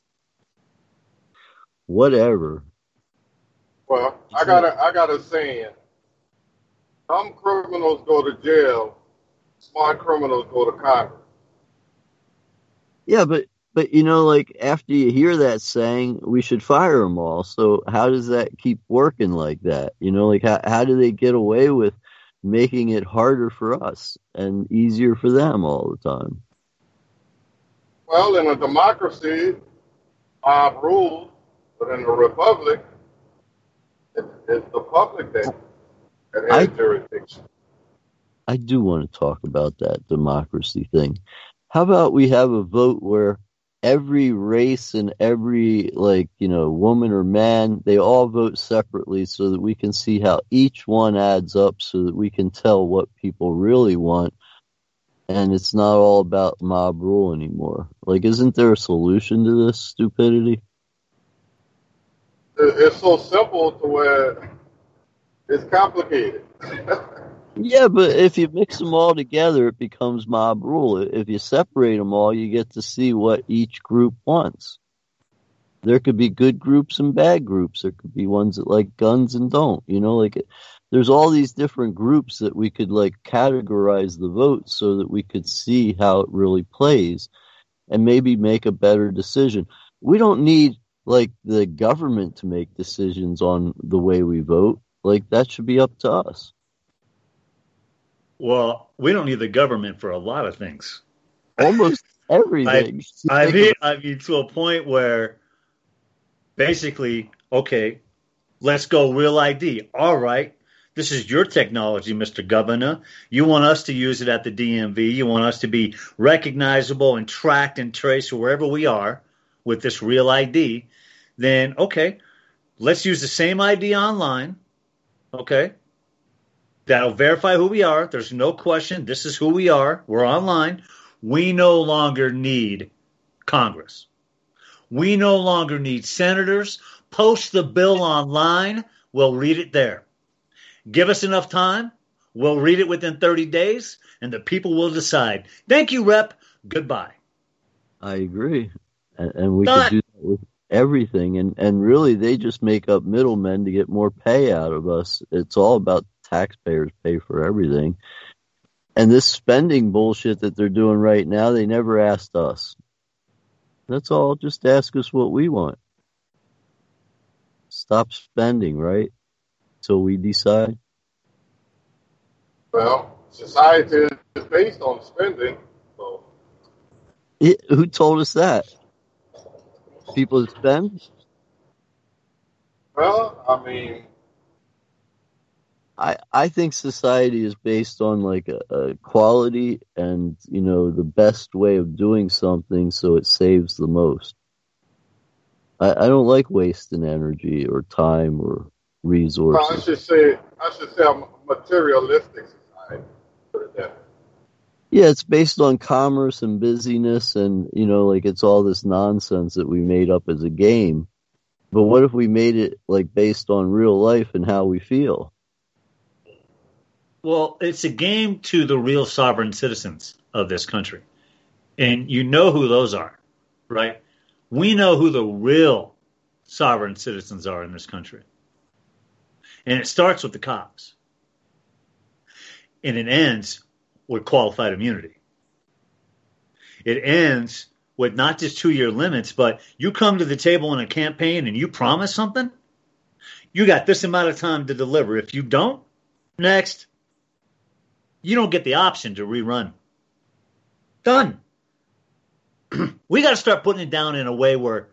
whatever. Well, I got a saying. Some criminals go to jail, smart criminals go to Congress. Yeah, but you know, like after you hear that saying, we should fire them all. So how does that keep working like that? You know, like how do they get away with making it harder for us and easier for them all the time? Well, in a democracy, mob rules, but in a republic, it's the public that has jurisdiction. I do want to talk about that democracy thing. How about we have a vote where every race and every, like, you know, woman or man, they all vote separately so that we can see how each one adds up so that we can tell what people really want. And it's not all about mob rule anymore. Like, isn't there a solution to this stupidity? It's so simple to where it's complicated. Yeah, but if you mix them all together, it becomes mob rule. If you separate them all, you get to see what each group wants. There could be good groups and bad groups. There could be ones that like guns and don't. You know, like there's all these different groups that we could like categorize the vote so that we could see how it really plays and maybe make a better decision. We don't need like the government to make decisions on the way we vote. Like that should be up to us. Well, we don't need the government for a lot of things. Almost everything. I mean, to a point where basically, okay, let's go real ID. All right, this is your technology, Mr. Governor. You want us to use it at the DMV. You want us to be recognizable and tracked and traced wherever we are with this real ID. Then, okay, let's use the same ID online, okay? That'll verify who we are. There's no question. This is who we are. We're online. We no longer need Congress. We no longer need senators. Post the bill online. We'll read it there. Give us enough time. We'll read it within 30 days, and the people will decide. Thank you, Rep. Goodbye. I agree. And we could do that with everything. And really, they just make up middlemen to get more pay out of us. It's all about taxpayers pay for everything. And this spending bullshit that they're doing right now, they never asked us. That's all. Just ask us what we want. Stop spending, right? Till we decide. Well, society is based on spending. So. Who told us that? People spend? Well, I mean, I think society is based on like a quality and, you know, the best way of doing something so it saves the most. I don't like wasting energy or time or resources. Well, I should say a materialistic society. Put it that way. Yeah, it's based on commerce and busyness and, you know, like it's all this nonsense that we made up as a game. But what if we made it like based on real life and how we feel? Well, it's a game to the real sovereign citizens of this country. And you know who those are, right? We know who the real sovereign citizens are in this country. And it starts with the cops. And it ends with qualified immunity. It ends with not just 2-year limits, but you come to the table in a campaign and you promise something, you got this amount of time to deliver. If you don't, next, you don't get the option to rerun. Done. We got to start putting it down in a way where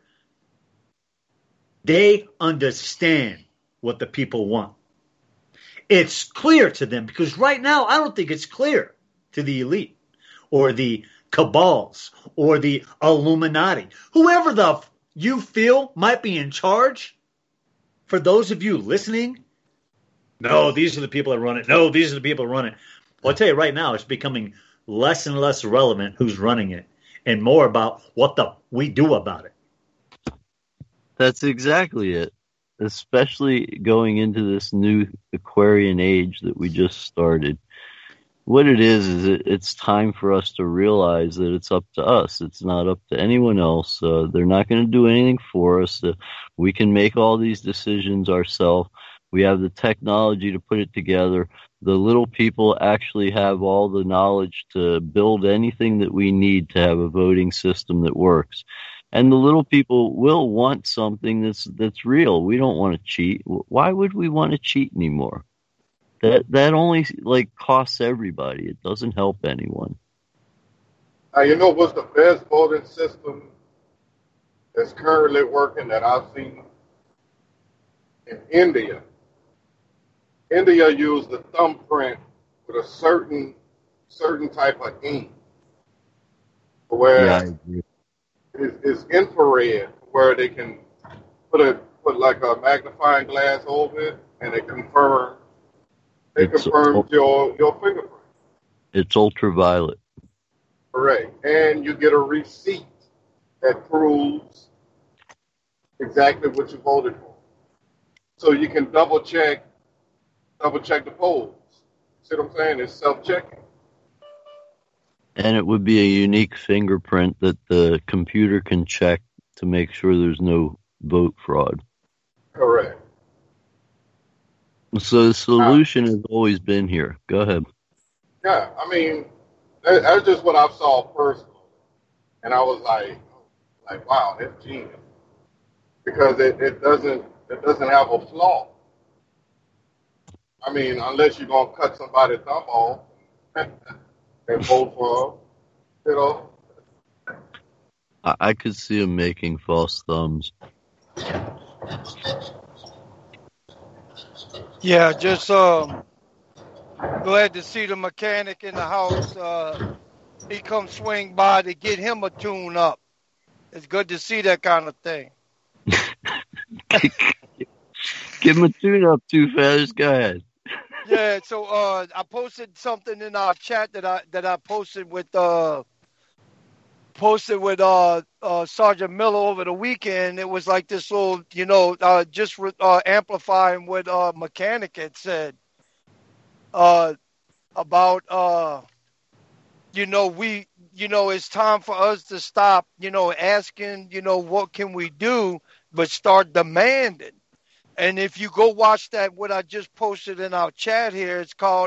they understand what the people want. It's clear to them, because right now I don't think it's clear to the elite or the cabals or the Illuminati. Whoever you feel might be in charge, for those of you listening, no, these are the people that run it. No, these are the people that run it. Well, I'll tell you right now, it's becoming less and less relevant who's running it and more about what we do about it. That's exactly it. Especially going into this new Aquarian age that we just started. What it is it's time for us to realize that it's up to us. It's not up to anyone else. They're not going to do anything for us. We can make all these decisions ourselves. We have the technology to put it together. The little people actually have all the knowledge to build anything that we need to have a voting system that works. And the little people will want something that's real. We don't want to cheat. Why would we want to cheat anymore? That only costs everybody. It doesn't help anyone. You know what's the best voting system that's currently working that I've seen? In India. India used the thumbprint with a certain type of ink, where it's infrared, where they can put like a magnifying glass over it, and it confirms your fingerprint. It's ultraviolet. Correct. And you get a receipt that proves exactly what you voted for. So you can double check the polls. See what I'm saying? It's self-checking. And it would be a unique fingerprint that the computer can check to make sure there's no vote fraud. Correct. So the solution has always been here. Go ahead. Yeah, I mean, that's just what I saw personally. And I was like, wow, that's genius. Because it doesn't have a flaw. I mean, unless you're going to cut somebody's thumb off and vote for them, you know. I could see him making false thumbs. Yeah, just glad to see the mechanic in the house. He come swing by to get him a tune up. It's good to see that kind of thing. Give him a tune up, Two Feathers. Go ahead. Yeah, so I posted something in our chat that I posted with Sergeant Miller over the weekend. It was like this little, just amplifying what Mechanic had said about it's time for us to stop, asking, what can we do, but start demanding. And if you go watch what I just posted in our chat here, it's called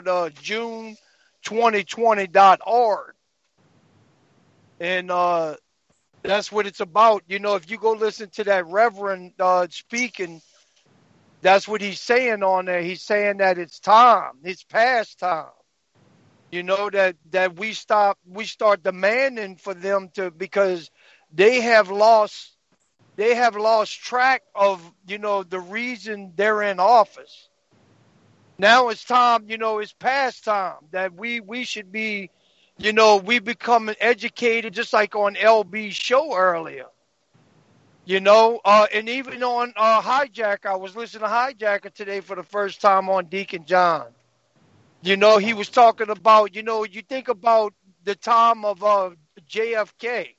June2020.org. And that's what it's about. If you go listen to that Reverend speaking, that's what he's saying on there. He's saying that it's time. It's past time. That we start demanding for them to, because they have lost track of, the reason they're in office. Now it's time, it's past time that we should be, we become educated, just like on LB's show earlier. And even on Hijacker, I was listening to Hijacker today for the first time on Deacon John. He was talking about, you think about the time of JFK.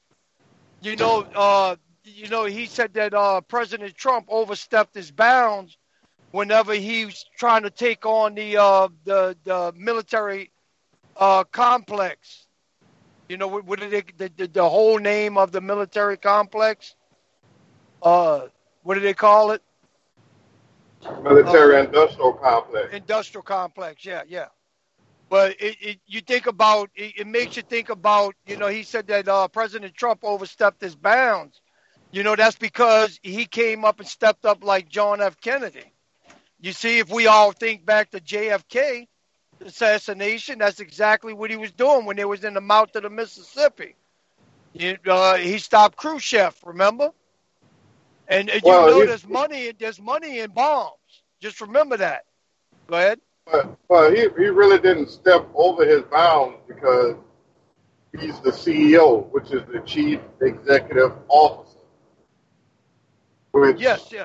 He said that President Trump overstepped his bounds whenever he was trying to take on the military complex. You know, what did the whole name of the military complex? What do they call it? Military industrial complex. Industrial complex, yeah. But you think about, it makes you think about, you know, he said that President Trump overstepped his bounds. You know, that's because he came up and stepped up like John F. Kennedy. You see, if we all think back to JFK assassination, that's exactly what he was doing when they was in the mouth of the Mississippi. He stopped Khrushchev, remember? And you know there's money in bombs. Just remember that. Go ahead. Well, he really didn't step over his bounds because he's the CEO, which is the chief executive officer. Which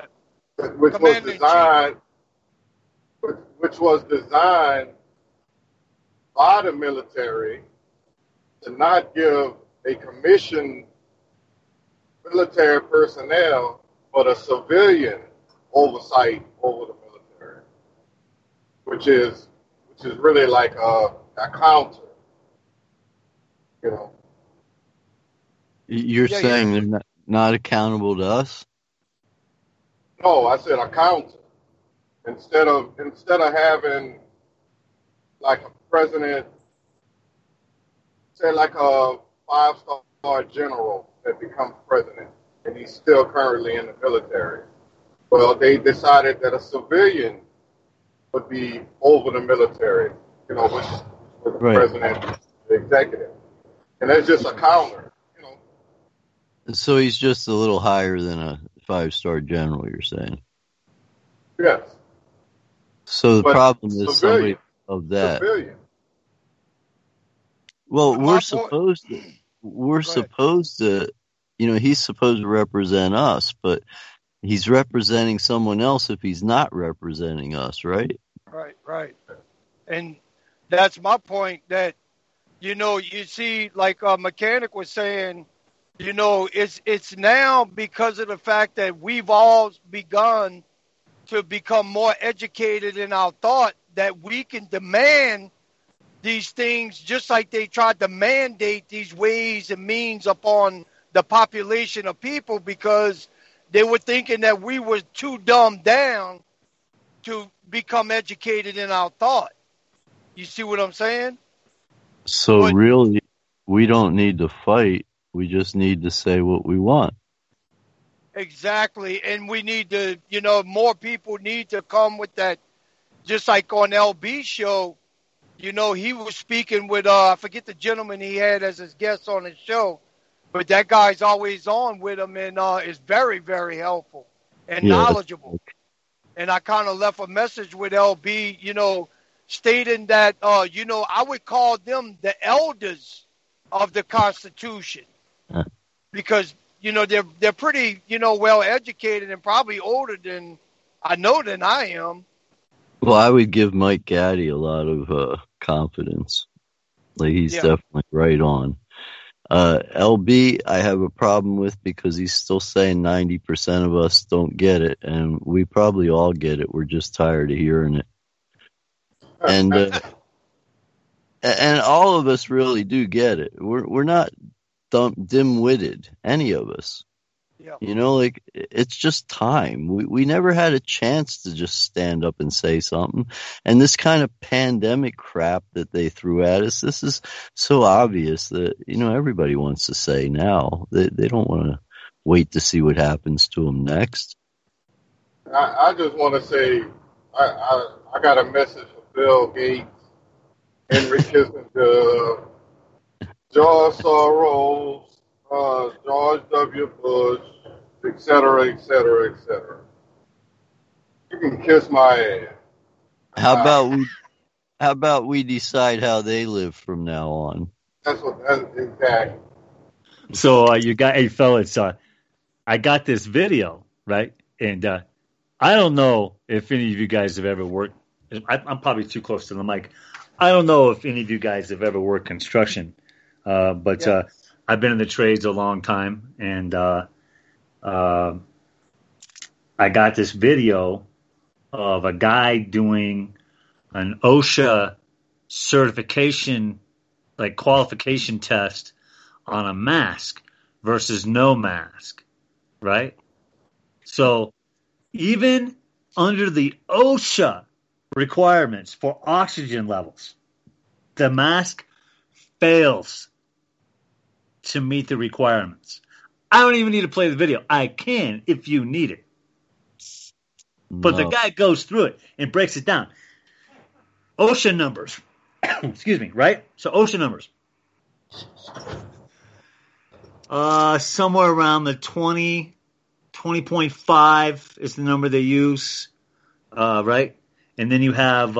was designed by the military to not give a commissioned military personnel, but a civilian oversight over the military, which is really like a counter, you know. You're saying they're not accountable to us? No, I said a counter. Instead of having like a president, say like a 5-star general that becomes president, and he's still currently in the military. Well, they decided that a civilian would be over the military, you know, which was the president, the executive. And that's just a counter, you know. So he's just a little higher than a 5-star general, you're saying? Yes. So the problem is somebody of that. Civilian. Well, we're supposed to, you know, he's supposed to represent us, but he's representing someone else if he's not representing us, right? Right. And that's my point, that, you know, you see, like Mechanic was saying, you know, it's now because of the fact that we've all begun to become more educated in our thought that we can demand these things just like they tried to mandate these ways and means upon the population of people, because they were thinking that we were too dumbed down to become educated in our thought. You see what I'm saying? So really, we don't need to fight. We just need to say what we want. Exactly. And we need to, you know, more people need to come with that. Just like on LB's show, you know, he was speaking with, I forget the gentleman he had as his guest on his show, but that guy's always on with him and is very, very helpful and knowledgeable. And I kind of left a message with LB, you know, stating that, you know, I would call them the elders of the Constitution because, you know, they're pretty, you know, well educated and probably older than I am. Well, I would give Mike Gaddy a lot of confidence. Like, he's definitely right on. LB, I have a problem with because he's still saying 90% of us don't get it, and we probably all get it. We're just tired of hearing it. And and all of us really do get it. We're not dim-witted, any of us. Yeah. You know, like, it's just time. We never had a chance to just stand up and say something. And this kind of pandemic crap that they threw at us, this is so obvious that, you know, everybody wants to say now. They don't want to wait to see what happens to them next. I just want to say, I got a message for Bill Gates, Henry Kissinger, George Soros, George W. Bush, et cetera, et cetera, et cetera. You can kiss my ass. How about we decide how they live from now on? That's exactly. So hey fellas, I got this video, right? And I don't know if any of you guys have ever worked. I'm probably too close to the mic. I don't know if any of you guys have ever worked construction, but I've been in the trades a long time, and I got this video of a guy doing an OSHA certification, like qualification test on a mask versus no mask, right? So even under the OSHA requirements for oxygen levels, the mask fails to meet the requirements. I don't even need to play the video. I can if you need it. But the guy goes through it and breaks it down. OSHA numbers. Excuse me, right? So OSHA numbers. Somewhere around the 20.5 is the number they use, right? And then you have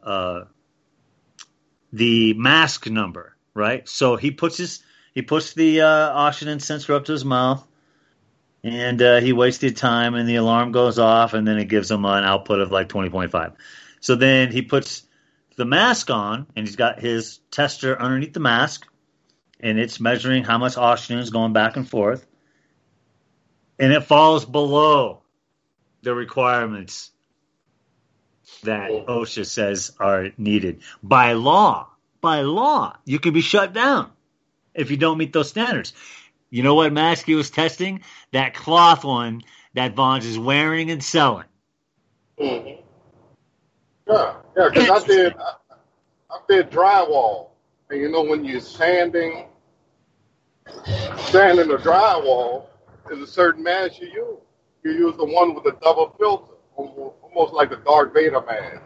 the mask number, right? So he puts the oxygen sensor up to his mouth, and he waits the time, and the alarm goes off, and then it gives him an output of like 20.5. So then he puts the mask on, and he's got his tester underneath the mask, and it's measuring how much oxygen is going back and forth, and it falls below the requirements that OSHA says are needed. By law, you can be shut down if you don't meet those standards. You know what mask he was testing? That cloth one that Vons is wearing and selling. Mm-hmm. Yeah, because I did drywall. And you know, when you're sanding the drywall, there's a certain mask you use. You use the one with the double filter, almost like a Darth Vader mask,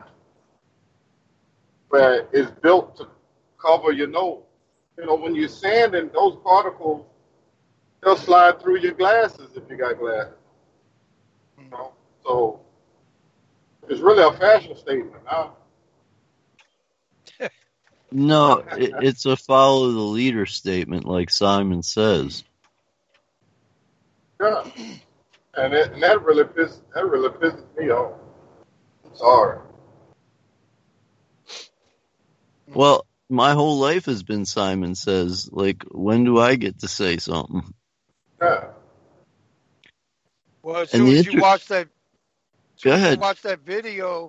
where it's built to cover your nose. You know, when you're sanding, those particles, they'll slide through your glasses if you got glasses. You know, so it's really a fashion statement now. No, it's a follow the leader statement, like Simon says. Yeah, and that really pisses me off. I'm sorry. Well, my whole life has been Simon says. Like, when do I get to say something? Yeah. Well, as soon as you watch that, go ahead. Watch that video,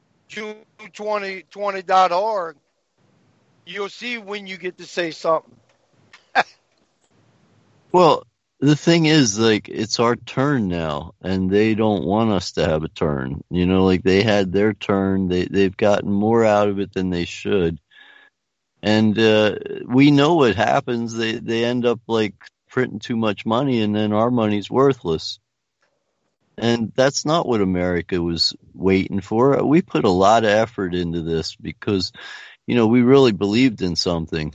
June2020.org. You'll see when you get to say something. Well, the thing is, like, it's our turn now, and they don't want us to have a turn. You know, like, they had their turn. They've gotten more out of it than they should. And we know what happens. They end up, like, printing too much money, and then our money's worthless. And that's not what America was waiting for. We put a lot of effort into this because, you know, we really believed in something.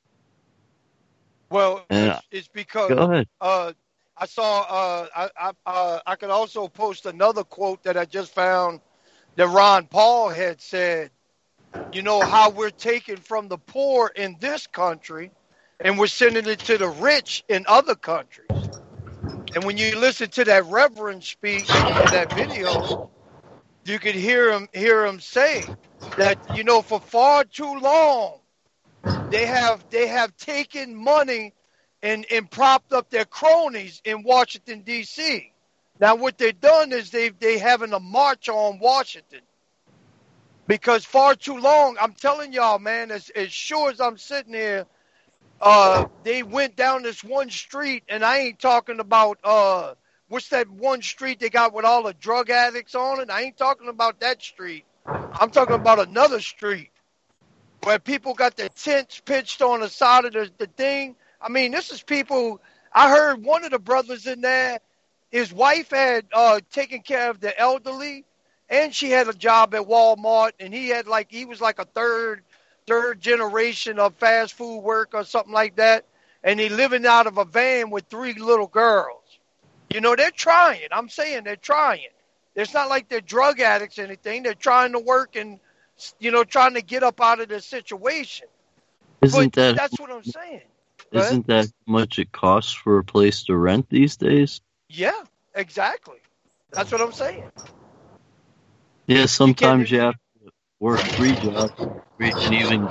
Well, it's because go ahead. I saw I could also post another quote that I just found that Ron Paul had said, you know, how we're taking from the poor in this country and we're sending it to the rich in other countries. And when you listen to that Reverend speak in that video, you could hear him say that, you know, for far too long, they have taken money and propped up their cronies in Washington, D.C. Now, what they've done is they having a march on Washington. Because far too long, I'm telling y'all, man, as sure as I'm sitting here, they went down this one street, and I ain't talking about what's that one street they got with all the drug addicts on it? I ain't talking about that street. I'm talking about another street where people got their tents pitched on the side of the thing. I mean, this is people. I heard one of the brothers in there, his wife had taken care of the elderly, and she had a job at Walmart, and he was like a third generation of fast food work or something like that, and he living out of a van with 3 little girls. You know, they're trying. I'm saying they're trying. It's not like they're drug addicts or anything. They're trying to work and, you know, trying to get up out of the situation. That's what I'm saying. Isn't that how much it costs for a place to rent these days? Yeah, exactly. That's what I'm saying. Yeah, sometimes you have to work 3 jobs and even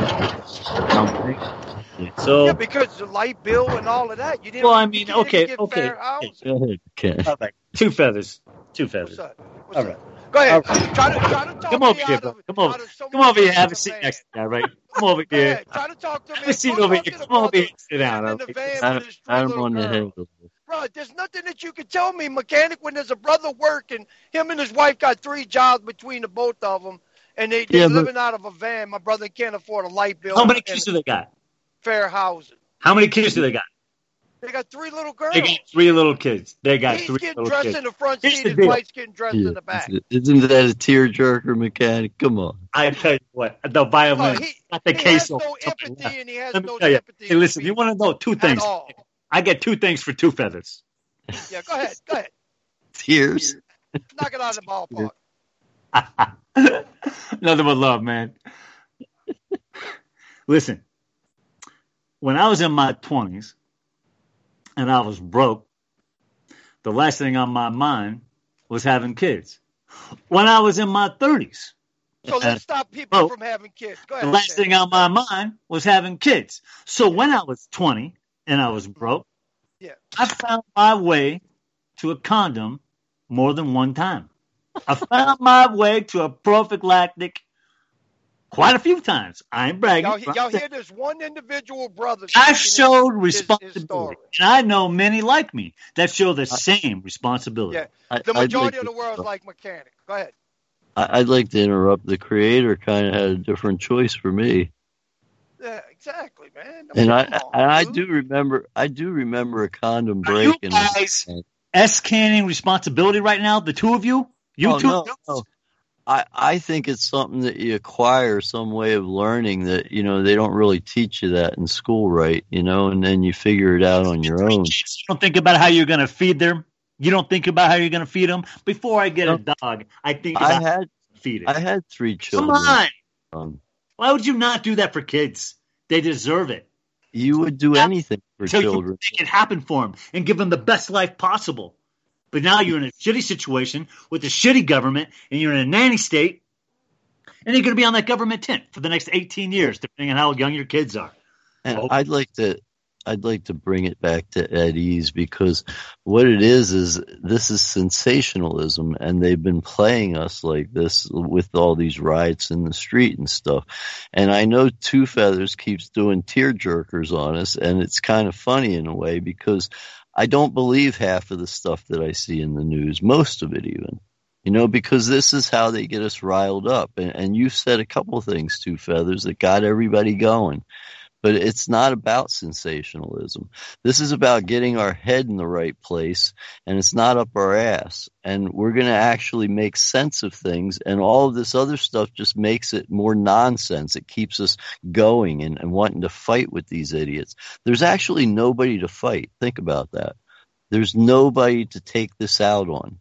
so yeah, because the light bill and all of that. You didn't. Well, I mean, okay. Fair housing. Go ahead, Ken. All right. Two feathers. What's All right. Go ahead. Right. Try to talk Come me over here, out bro. of Come over here. Have a in seat the next to van. that, right? Come over Go here. ahead. Try to talk to me. Have a seat Go over talk here. to the Come over brother here and sit down. in the Okay? van with his three I'm little on the head. girls. Bro, there's nothing that you can tell me, mechanic, when there's a brother working. Him and his wife got 3 jobs between the both of them, and they living out of a van. My brother can't afford a light bill. How many kids do they got? Fair housing. How many kids do they got? They got 3 little girls. They got 3 little kids. He's He's getting dressed in the front Here's seat. the His deal. wife's getting dressed in the back. Isn't that a tearjerker, mechanic? Come on. I tell you what, the violin, not the He case. has no empathy, and he has Let me no tell you. sympathy. Hey, listen, you want to know 2 things? At all. I get 2 things for 2 feathers. Yeah, go ahead. Go ahead. Tears. Knock it out of the ballpark. Nothing but love, man. Listen, when I was in my 20s and I was broke, the last thing on my mind was having kids. When I was in my 30s, So let's stop people from having kids. Go ahead. the last thing on my mind was having kids. So when I was 20 and I was broke, I found my way to a condom more than one time. I found my way to a prophylactic quite a few times. I ain't bragging. Y'all hear this one individual brother. I showed responsibility. And I know many like me that show the same responsibility. Yeah. The majority of the world's like mechanic. Go ahead. I'd like to interrupt. The creator kind of had a different choice for me. Yeah, exactly, man. And I do remember a condom break. You guys S-canning responsibility right now, the 2 of you? No. I think it's something that you acquire, some way of learning that, they don't really teach you that in school, right? And then you figure it out on your own. You don't think about how you're going to feed them? You don't think about how you're going to feed them? Before I get a dog, I think about how to feed it. I had 3 children. Come on. Why would you not do that for kids? They deserve it. You would do anything for children. You make it happen for them and give them the best life possible. But now you're in a shitty situation with a shitty government, and you're in a nanny state, and you're going to be on that government tent for the next 18 years, depending on how young your kids are. And I'd like to bring it back to at ease, because what it is this is sensationalism, and they've been playing us like this with all these riots in the street and stuff. And I know 2 Feathers keeps doing tear jerkers on us, and it's kind of funny in a way, because I don't believe half of the stuff that I see in the news, most of it even, because this is how they get us riled up. And you said a couple things, 2 Feathers, that got everybody going. But it's not about sensationalism. This is about getting our head in the right place, and it's not up our ass. And we're going to actually make sense of things, and all of this other stuff just makes it more nonsense. It keeps us going and wanting to fight with these idiots. There's actually nobody to fight. Think about that. There's nobody to take this out on.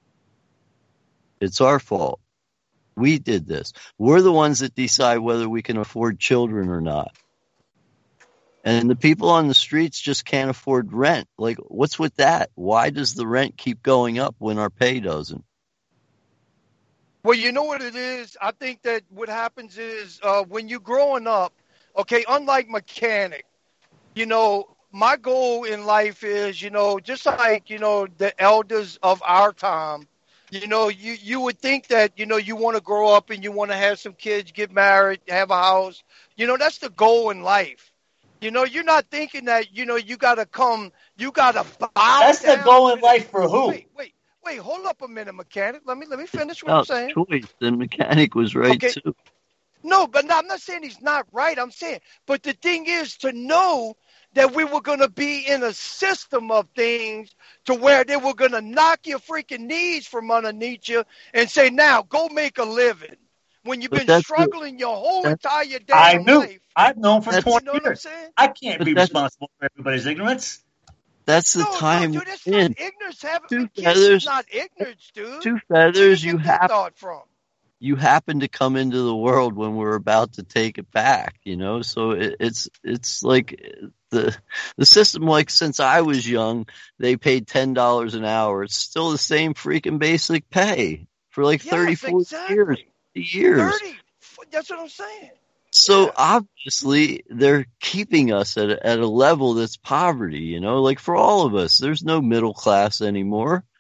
It's our fault. We did this. We're the ones that decide whether we can afford children or not. And the people on the streets just can't afford rent. Like, what's with that? Why does the rent keep going up when our pay doesn't? Well, you know what it is? I think that what happens is when you're growing up, okay, unlike mechanic, my goal in life is, just like, the elders of our time, you would think that, you want to grow up and you want to have some kids, get married, have a house. That's the goal in life. You're not thinking that, you got to bow That's down. the goal in life for who? Wait, hold up a minute, mechanic. Let me finish what I'm saying. Choice. The mechanic was right, too. No, but I'm not saying he's not right. I'm saying, but the thing is to know that we were going to be in a system of things to where they were going to knock your freaking knees from underneath you and say, now, go make a living. When you've been struggling your whole entire damn life. I've known for 20 years. What I'm saying? I can't be responsible for everybody's ignorance. That's the time. Dude, that's not ignorance. Having kids is not ignorance, dude. 2 Feathers, you happen to come into the world when we're about to take it back, So it's like the system. Like, since I was young, they paid $10 an hour. It's still the same freaking basic pay for like 34 years. 30. That's what I'm saying. So obviously they're keeping us at a level that's poverty, like for all of us. There's no middle class anymore.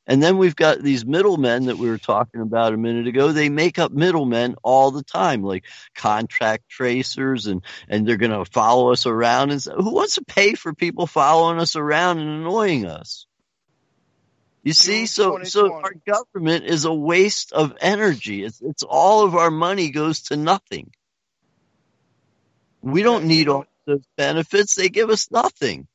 And then we've got these middlemen that we were talking about a minute ago. They make up middlemen all the time, like contract tracers, and they're going to follow us around. And who wants to pay for people following us around and annoying us? You see, so our government is a waste of energy. It's all of our money goes to nothing. We don't need all those benefits. They give us nothing.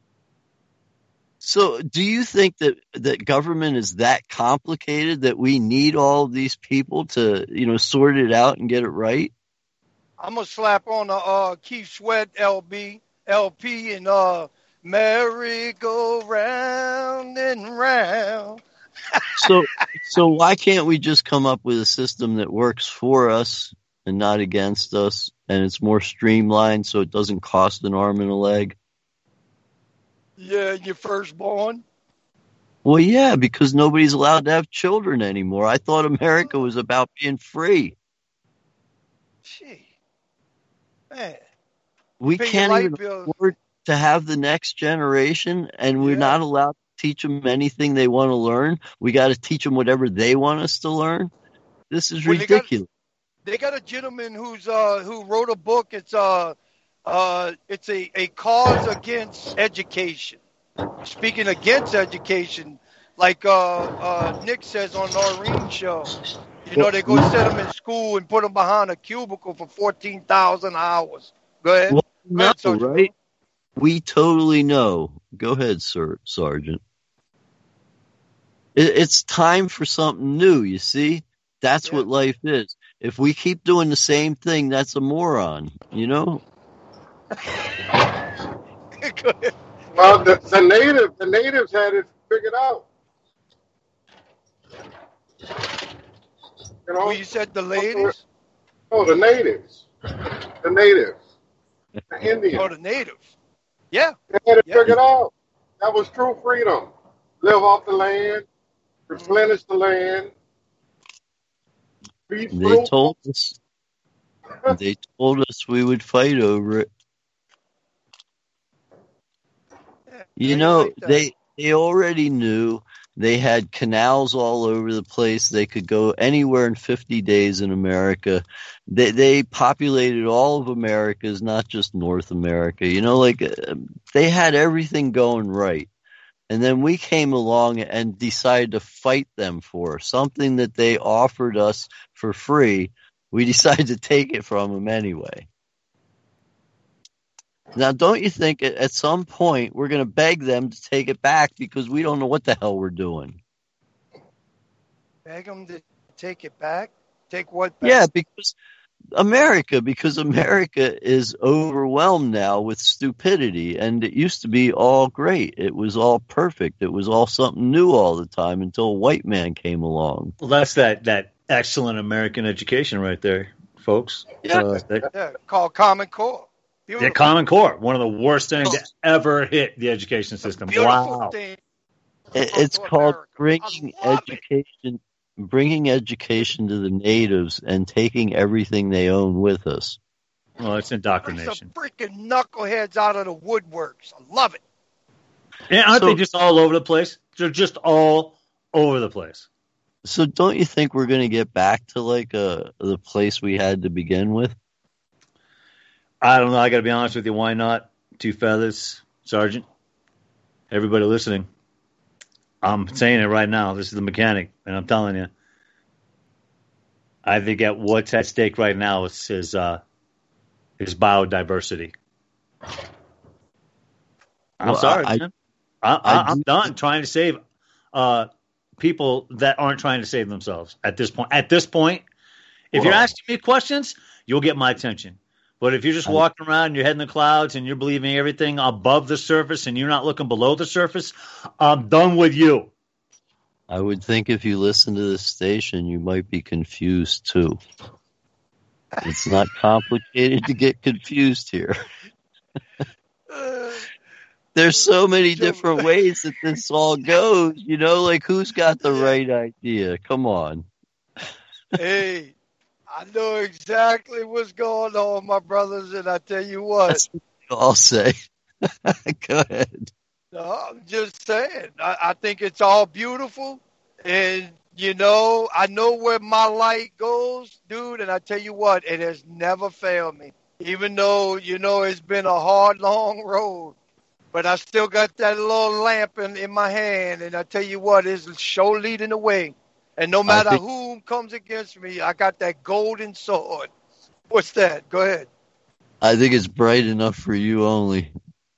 So do you think that government is that complicated that we need all of these people to, sort it out and get it right? I'm going to slap on a Keith Sweat LP and merry go round and round. So why can't we just come up with a system that works for us and not against us, and it's more streamlined so it doesn't cost an arm and a leg? Yeah, your firstborn. Well, yeah, because nobody's allowed to have children anymore. I thought America was about being free. Gee, man. We can't even afford to have the next generation, and we're not allowed to teach them anything they want to learn. We got to teach them whatever they want us to learn. This is ridiculous. They got a gentleman who wrote a book. It's a cause against education. Speaking against education, like Nick says on Noreen's show, they go set them in school and put them behind a cubicle for 14,000 hours. Go ahead. Well, no, right? We totally know. Go ahead, sir, Sergeant. It's time for something new, you see? That's what life is. If we keep doing the same thing, that's a moron, Well, the natives had it figured out. Well, you said the ladies? Oh, the natives. The natives. The Indians. Oh, the natives. Yeah. They had it figured out. That was true freedom. Live off the land, replenish the land. They told us we would fight over it. They already knew. They had canals all over the place. They could go anywhere in 50 days in America. They populated all of Americas, not just North America. They had everything going right. And then we came along and decided to fight them for something that they offered us for free. We decided to take it from them anyway. Now, don't you think at some point we're going to beg them to take it back because we don't know what the hell we're doing? Beg them to take it back? Take what back? Yeah, because America is overwhelmed now with stupidity, and it used to be all great. It was all perfect. It was all something new all the time until a white man came along. Well, that's that excellent American education right there, folks. Yeah, called Common Core. The Common Core, one of the worst things to ever hit the education system. Wow. It's called bringing education to the natives and taking everything they own with us. Well, it's indoctrination. Some freaking knuckleheads out of the woodworks. I love it. And aren't they just all over the place? They're just all over the place. So don't you think we're going to get back to the place we had to begin with? I don't know. I got to be honest with you. Why not? Two feathers, Sergeant. Everybody listening. I'm saying it right now. This is the mechanic, and I'm telling you. I think what's at stake right now is biodiversity. I'm sorry, man. I'm done trying to save people that aren't trying to save themselves at this point. At this point, if you're asking me questions, you'll get my attention. But if you're just walking around, you're head in the clouds, and you're believing everything above the surface, and you're not looking below the surface, I'm done with you. I would think if you listen to this station, you might be confused, too. It's not complicated to get confused here. There's so many different ways that this all goes, who's got the right idea? Come on. Hey. I know exactly what's going on, my brothers, and I tell you what. That's what I'll say. Go ahead. No, I'm just saying. I think it's all beautiful. And, I know where my light goes, dude. And I tell you what, it has never failed me. Even though, it's been a hard, long road. But I still got that little lamp in my hand. And I tell you what, it's sure leading the way. And no matter who comes against me, I got that golden sword. What's that? Go ahead. I think it's bright enough for you only.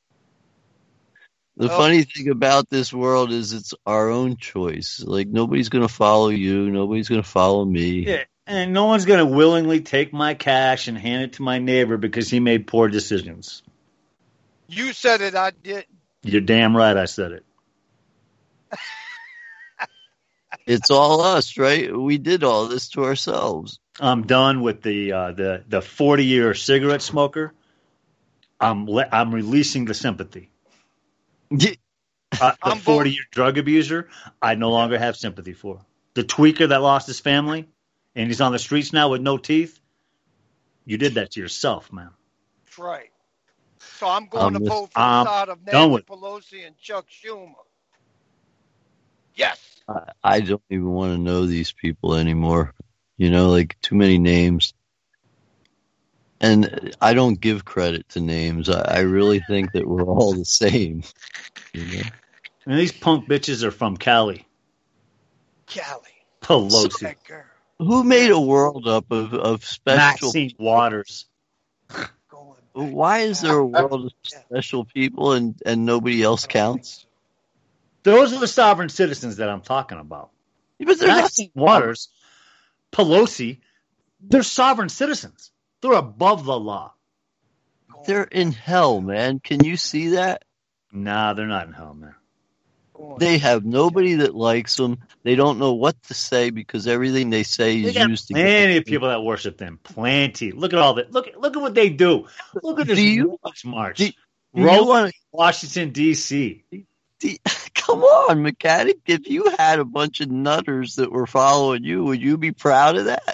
The funny thing about this world is it's our own choice. Like, nobody's going to follow you. Nobody's going to follow me. Yeah, and no one's going to willingly take my cash and hand it to my neighbor because he made poor decisions. You said it, I didn't. You're damn right I said it. It's all us, right? We did all this to ourselves. I'm done with the 40-year cigarette smoker. I'm releasing the sympathy. The 40-year drug abuser, I no longer have sympathy for. The tweaker that lost his family and he's on the streets now with no teeth, you did that to yourself, man. That's right. So I'm going to vote for the side of Nancy Pelosi and Chuck Schumer. Yes. I don't even want to know these people anymore. Like too many names. And I don't give credit to names. I really think that we're all the same. And these punk bitches are from Cali. Pelosi. Who made a world up of special Maxine Waters? Why is there a world of special people and nobody else counts? Those are the sovereign citizens that I'm talking about. But Maxine Waters, Pelosi, they're sovereign citizens. They're above the law. They're in hell, man. Can you see that? Nah, they're not in hell, man. They have nobody that likes them. They don't know what to say because everything they say is used to. Plenty of people that worship them. Plenty. Look at all that. Look at what they do. Look at this march. Washington D.C. Come on, mechanic. If you had a bunch of nutters that were following you, would you be proud of that?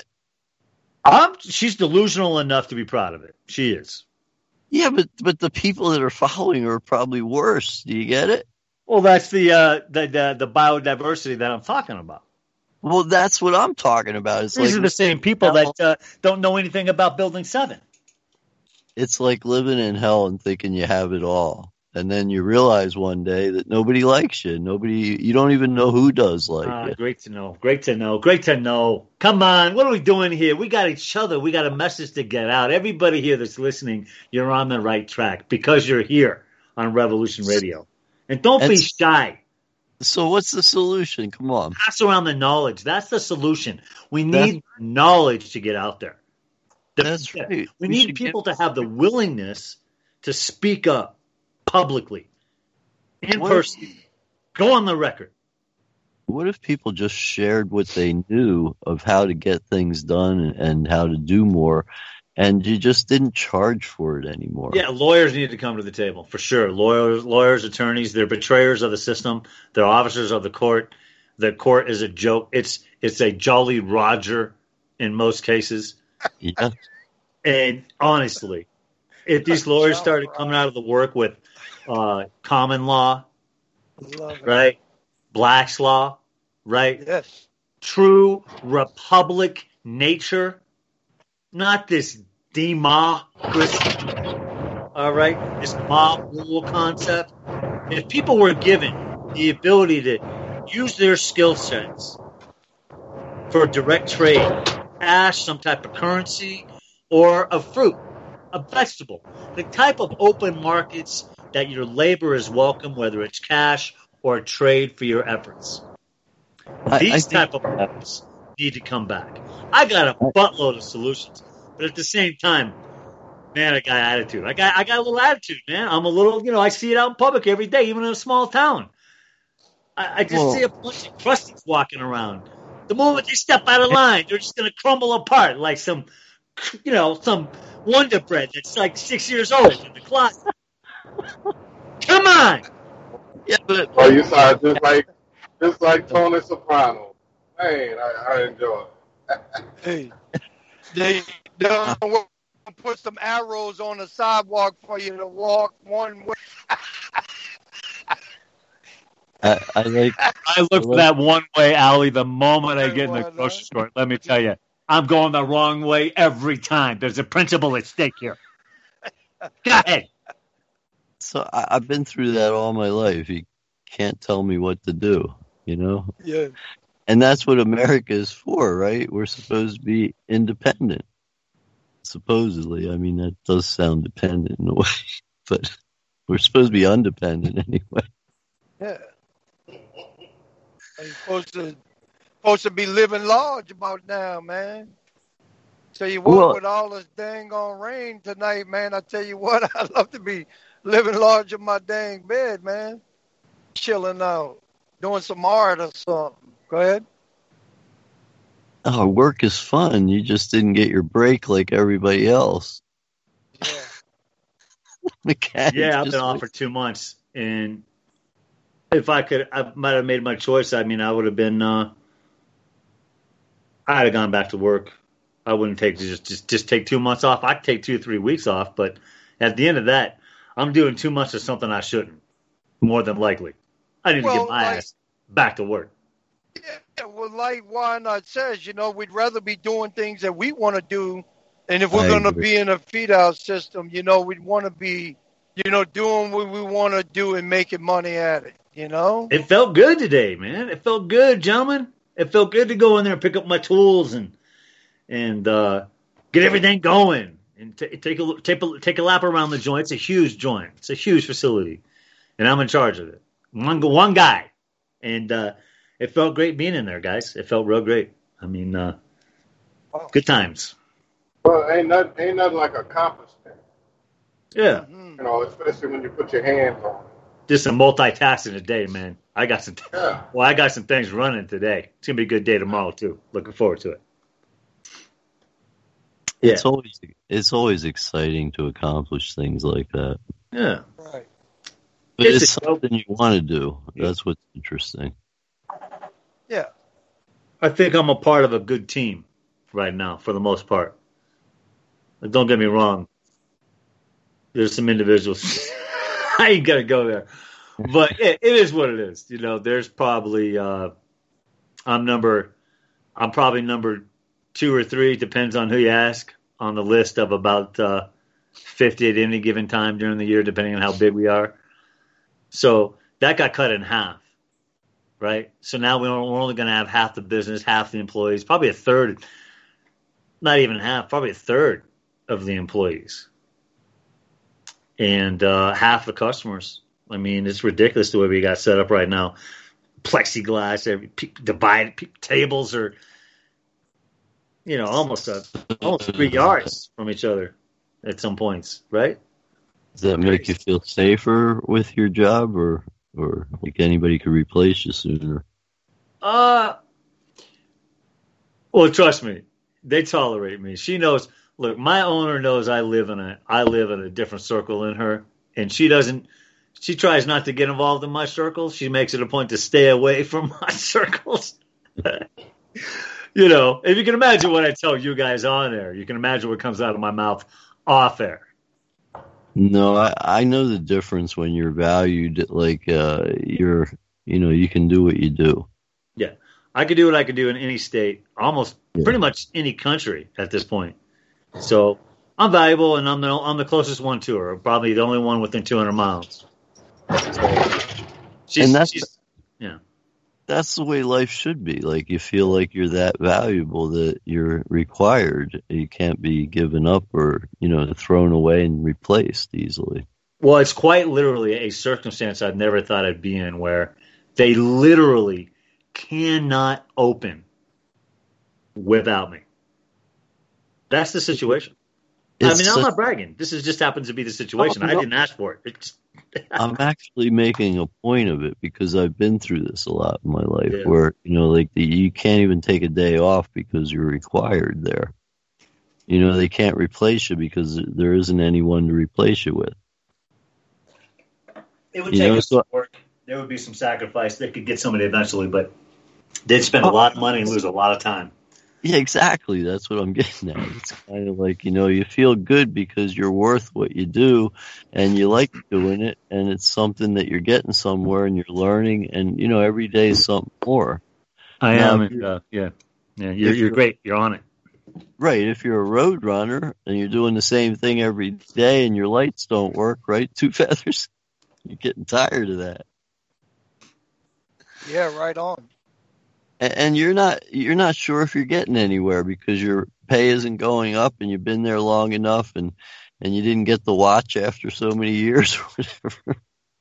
She's delusional enough to be proud of it. She is. Yeah, but the people that are following her are probably worse. Do you get it? Well, that's the biodiversity that I'm talking about. Well, that's what I'm talking about. These are the same people that don't know anything about Building 7. It's like living in hell and thinking you have it all. And then you realize one day that nobody likes you. You don't even know who does like you. Great to know. Great to know. Great to know. Come on. What are we doing here? We got each other. We got a message to get out. Everybody here that's listening, you're on the right track because you're here on Revolution Radio. And don't be shy. So what's the solution? Come on. Pass around the knowledge. That's the solution. We need knowledge to get out there. That's right. We need people to have the willingness to speak up publicly, in person, go on the record. What if people just shared what they knew of how to get things done and how to do more, and you just didn't charge for it anymore? Yeah, lawyers need to come to the table, for sure. Lawyers, attorneys, they're betrayers of the system. They're officers of the court. The court is a joke. It's a Jolly Roger in most cases. Yeah. And honestly, if these lawyers started coming out of the work with common law, right? Black's law, right? Yes. True republic nature, not this democracy, all right? This mob rule concept. If people were given the ability to use their skill sets for direct trade, cash, some type of currency, or a fruit, a vegetable, the type of open markets that your labor is welcome, whether it's cash or trade for your efforts. These type of markets need to come back. I got a buttload of solutions, but at the same time, man, I got attitude. I got a little attitude, man. I'm a little, I see it out in public every day, even in a small town. I just see a bunch of crusties walking around. The moment they step out of line, they're just going to crumble apart like some Wonder Bread that's like 6 years old in the closet. Come on. Yeah, but you sound just like Tony Soprano. Man, I enjoy it. Hey, they put some arrows on the sidewalk for you to walk one way. I like. I look for that one-way alley the moment I get in the grocery store. Let me tell you, I'm going the wrong way every time. There's a principle at stake here. Go ahead. So I've been through that all my life. You can't tell me what to do, you know? Yeah. And that's what America is for, right? We're supposed to be independent. Supposedly. I mean, that does sound dependent in a way, but we're supposed to be undependent anyway. Yeah. You're supposed to be living large about now, man. Tell you what, with all this dang on rain tonight, man, I tell you what, I'd love to be living large in my dang bed, man. Chilling out, doing some art or something. Go ahead. Oh, work is fun. You just didn't get your break like everybody else. Yeah. Yeah, I've been off for 2 months, and if I could, I might have made my choice. I mean, I would have been. I'd have gone back to work. I wouldn't take just take 2 months off. I'd take 2 or 3 weeks off, but at the end of that, I'm doing too much of something I shouldn't. More than likely, I need to get my ass back to work. Yeah, well, like Why Not says, you know, we'd rather be doing things that we want to do, and if we're going to be in a feed-out system, you know, we'd want to be, you know, doing what we want to do and making money at it. You know, it felt good today, man. It felt good, gentlemen. It felt good to go in there and pick up my tools and get everything going and take a lap around the joint. It's a huge joint. It's a huge facility, and I'm in charge of it. One guy, and it felt great being in there, guys. It felt real great. I mean, good times. Well, ain't nothing like accomplishment. Yeah. You know, especially when you put your hands on it. Just some multitasking today, man. I got some. Yeah. Well, I got some things running today. It's gonna be a good day tomorrow too. Looking forward to it. Yeah. It's always exciting to accomplish things like that. Yeah. Right. But it's something you want to do. That's what's interesting. Yeah. I think I'm a part of a good team right now, for the most part. Like, don't get me wrong. There's some individuals. I ain't gonna go there, but it is what it is. You know, there's probably I'm probably number 2 or 3, depends on who you ask, on the list of about 50 at any given time during the year, depending on how big we are. So that got cut in half, right? So now we're only going to have half the business, half the employees, probably a third, not even half, probably a third of the employees. And half the customers. I mean, it's ridiculous the way we got set up right now. Plexiglass, divided tables are, you know, almost 3 yards from each other at some points, right? Does that make you feel safer with your job, or like anybody could replace you sooner? Well, trust me, they tolerate me. She knows. Look, my owner knows I live in a different circle than her, and she tries not to get involved in my circles. She makes it a point to stay away from my circles. You know, if you can imagine what I tell you guys on air, you can imagine what comes out of my mouth off air. No, I know the difference when you're valued, like you can do what you do. Yeah, I could do what I could do in any state, almost pretty much any country at this point. So I'm valuable, and I'm the closest one to her. Probably the only one within 200 miles. That's the way life should be. Like, you feel like you're that valuable that you're required. You can't be given up or, thrown away and replaced easily. Well, it's quite literally a circumstance I've never thought I'd be in, where they literally cannot open without me. That's the situation. I'm not bragging. This just happens to be the situation. I didn't ask for it. I'm actually making a point of it because I've been through this a lot in my life where, you can't even take a day off because you're required there. They can't replace you because there isn't anyone to replace you with. It would take some work. There would be some sacrifice. They could get somebody eventually, but they'd spend a lot of money and lose a lot of time. Yeah, exactly. That's what I'm getting at. It's kind of like, you feel good because you're worth what you do and you like doing it, and it's something that you're getting somewhere and you're learning, and, every day is something more. I Now, am. You're great. You're on it. Right. If you're a road runner and you're doing the same thing every day and your lights don't work, right? Two feathers. You're getting tired of that. Yeah, right on. And you're not sure if you're getting anywhere because your pay isn't going up and you've been there long enough and you didn't get the watch after so many years or whatever.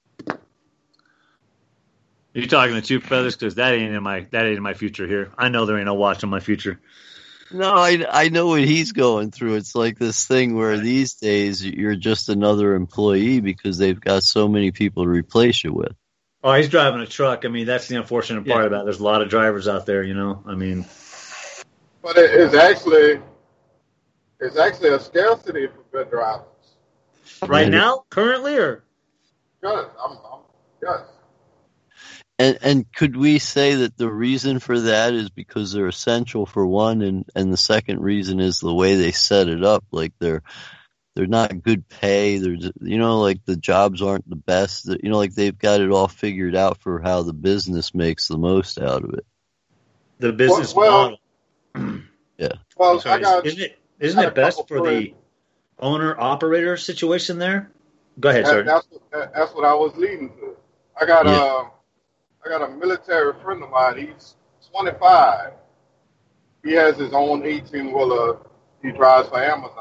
You're talking to Two Feathers because that ain't in my future here. I know there ain't no watch in my future. No, I know what he's going through. It's like this thing where these days you're just another employee because they've got so many people to replace you with. Oh, he's driving a truck. I mean, that's the unfortunate part about it. There's a lot of drivers out there, I mean. But it's actually a scarcity for good drivers. Right now, currently, or? Yes, yes. And could we say that the reason for that is because they're essential for one, and the second reason is the way they set it up, like they're not good pay. They're like the jobs aren't the best. Like they've got it all figured out for how the business makes the most out of it. The business model. Yeah. Well, isn't it best for the owner operator situation there? Go ahead, sir. That's what I was leading to. I got a military friend of mine. He's 25. He has his own 18-wheeler. He drives for Amazon.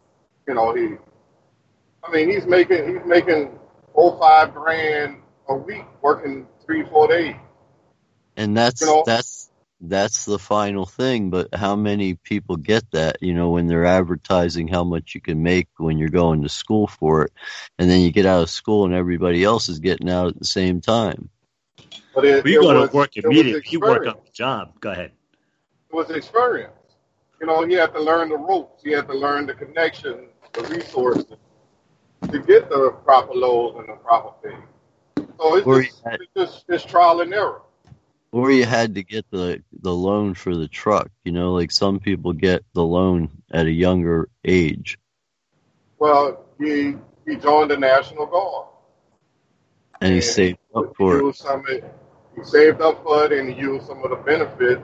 He's making $4-5 grand a week working 3-4 days. And that's the final thing. But how many people get that? When they're advertising how much you can make when you're going to school for it, and then you get out of school and everybody else is getting out at the same time. But you go to work immediately. You work on the job. Go ahead. It was experience. You have to learn the ropes. You have to learn the connections, the resources to get the proper loads and the proper pay. So it's trial and error. Or you had to get the loan for the truck. Like some people get the loan at a younger age. Well, he joined the National Guard. And he saved up for it. He saved up for it and he used some of the benefits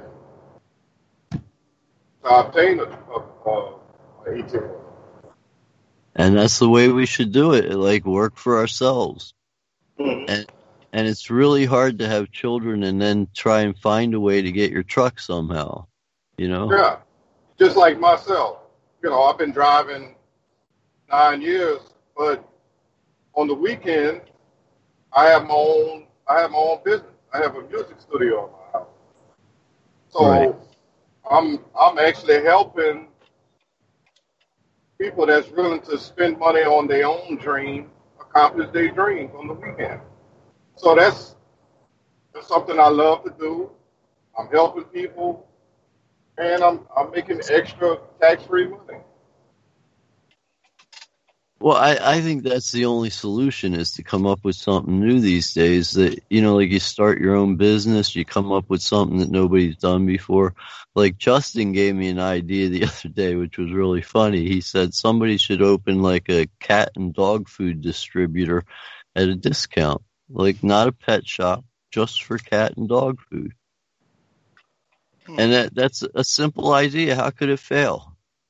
to obtain a 18-wheeler. And that's the way we should do it. Like work for ourselves. Mm-hmm. And it's really hard to have children and then try and find a way to get your truck somehow. Yeah. Just like myself. I've been driving 9 years, but on the weekend I have my own business. I have a music studio in my house. So right. I'm actually helping people that's willing to spend money on their own dream, accomplish their dreams on the weekend. So that's something I love to do. I'm helping people, and I'm making extra tax-free money. Well, I think that's the only solution is to come up with something new these days that, like you start your own business, you come up with something that nobody's done before. Like Justin gave me an idea the other day, which was really funny. He said somebody should open like a cat and dog food distributor at a discount, like not a pet shop, just for cat and dog food. And that's a simple idea. How could it fail?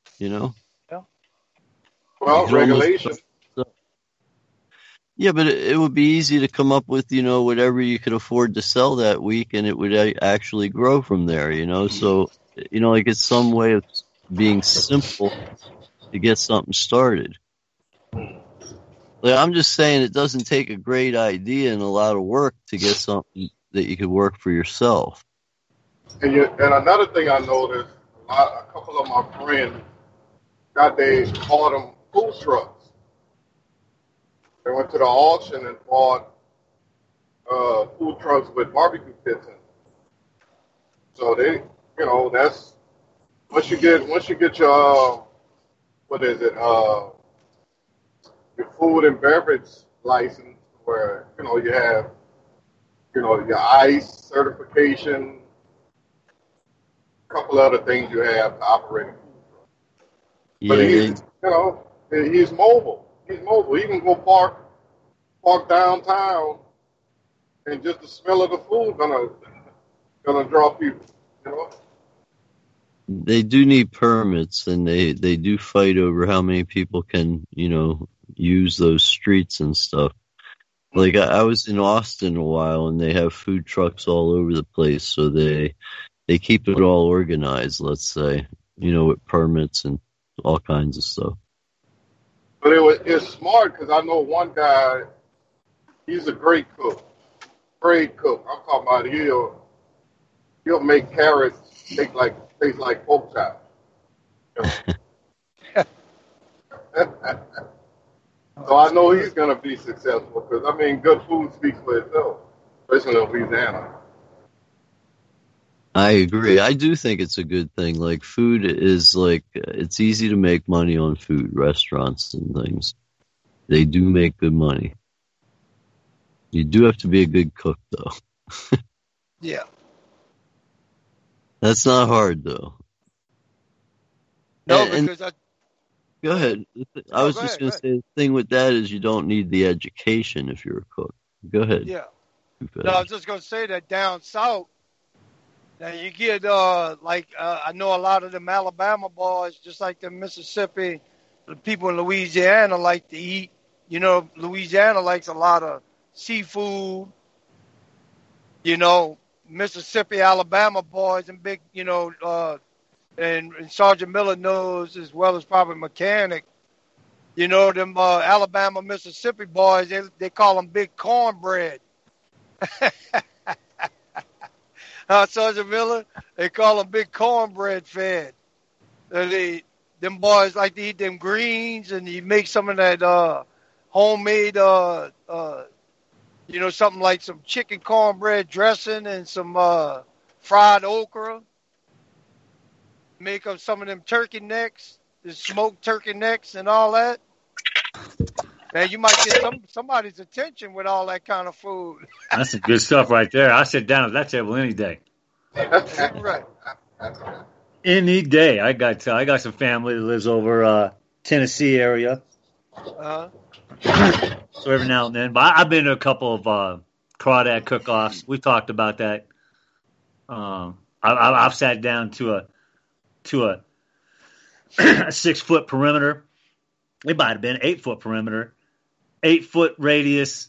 Well, regulation. Yeah, but it would be easy to come up with, whatever you could afford to sell that week, and it would actually grow from there, So, like it's some way of being simple to get something started. Like, I'm just saying it doesn't take a great idea and a lot of work to get something that you could work for yourself. And another thing I noticed, a couple of my friends bought them food trucks. They went to the auction and bought food trucks with barbecue pits in them. So they, that's once you get your your food and beverage license, where you have your ICE certification, couple other things you have to operate a food truck. Yeah, But he's mobile. He's mobile. He can go park downtown, and just the smell of the food gonna draw people. You know. they do need permits, and they do fight over how many people can, use those streets and stuff. Like I was in Austin a while, and they have food trucks all over the place, so they keep it all organized. Let's say, with permits and all kinds of stuff. But it's smart because I know one guy. He's a great cook. Great cook. I'm talking about he'll make carrots taste like pork chops. So I know he's going to be successful because, good food speaks for itself, especially in Louisiana. I agree. I do think it's a good thing. Like, food is it's easy to make money on food, restaurants and things. They do make good money. You do have to be a good cook, though. Yeah. That's not hard, though. No, because Go ahead. I was just going to say the thing with that is you don't need the education if you're a cook. Go ahead. Yeah. No, I was just going to say that down south, now you get, I know a lot of them Alabama boys, just like the Mississippi, the people in Louisiana like to eat. Louisiana likes a lot of seafood. Mississippi, Alabama boys and big, and Sergeant Miller knows as well as probably Mechanic. Them Alabama, Mississippi boys, they call them big cornbread. Sergeant Miller, they call them big cornbread fed. Them boys like to eat them greens, and you make some of that homemade, something like some chicken cornbread dressing and some fried okra. Make up some of them turkey necks, the smoked turkey necks and all that. Man, you might get somebody's attention with all that kind of food. That's some good stuff right there. I sit down at that table any day. Right. Any day. I got some family that lives over Tennessee area. So every now and then. But I've been to a couple of crawdad cook-offs. We talked about that. I've sat down to a 6-foot perimeter. It might have been 8-foot perimeter, 8-foot radius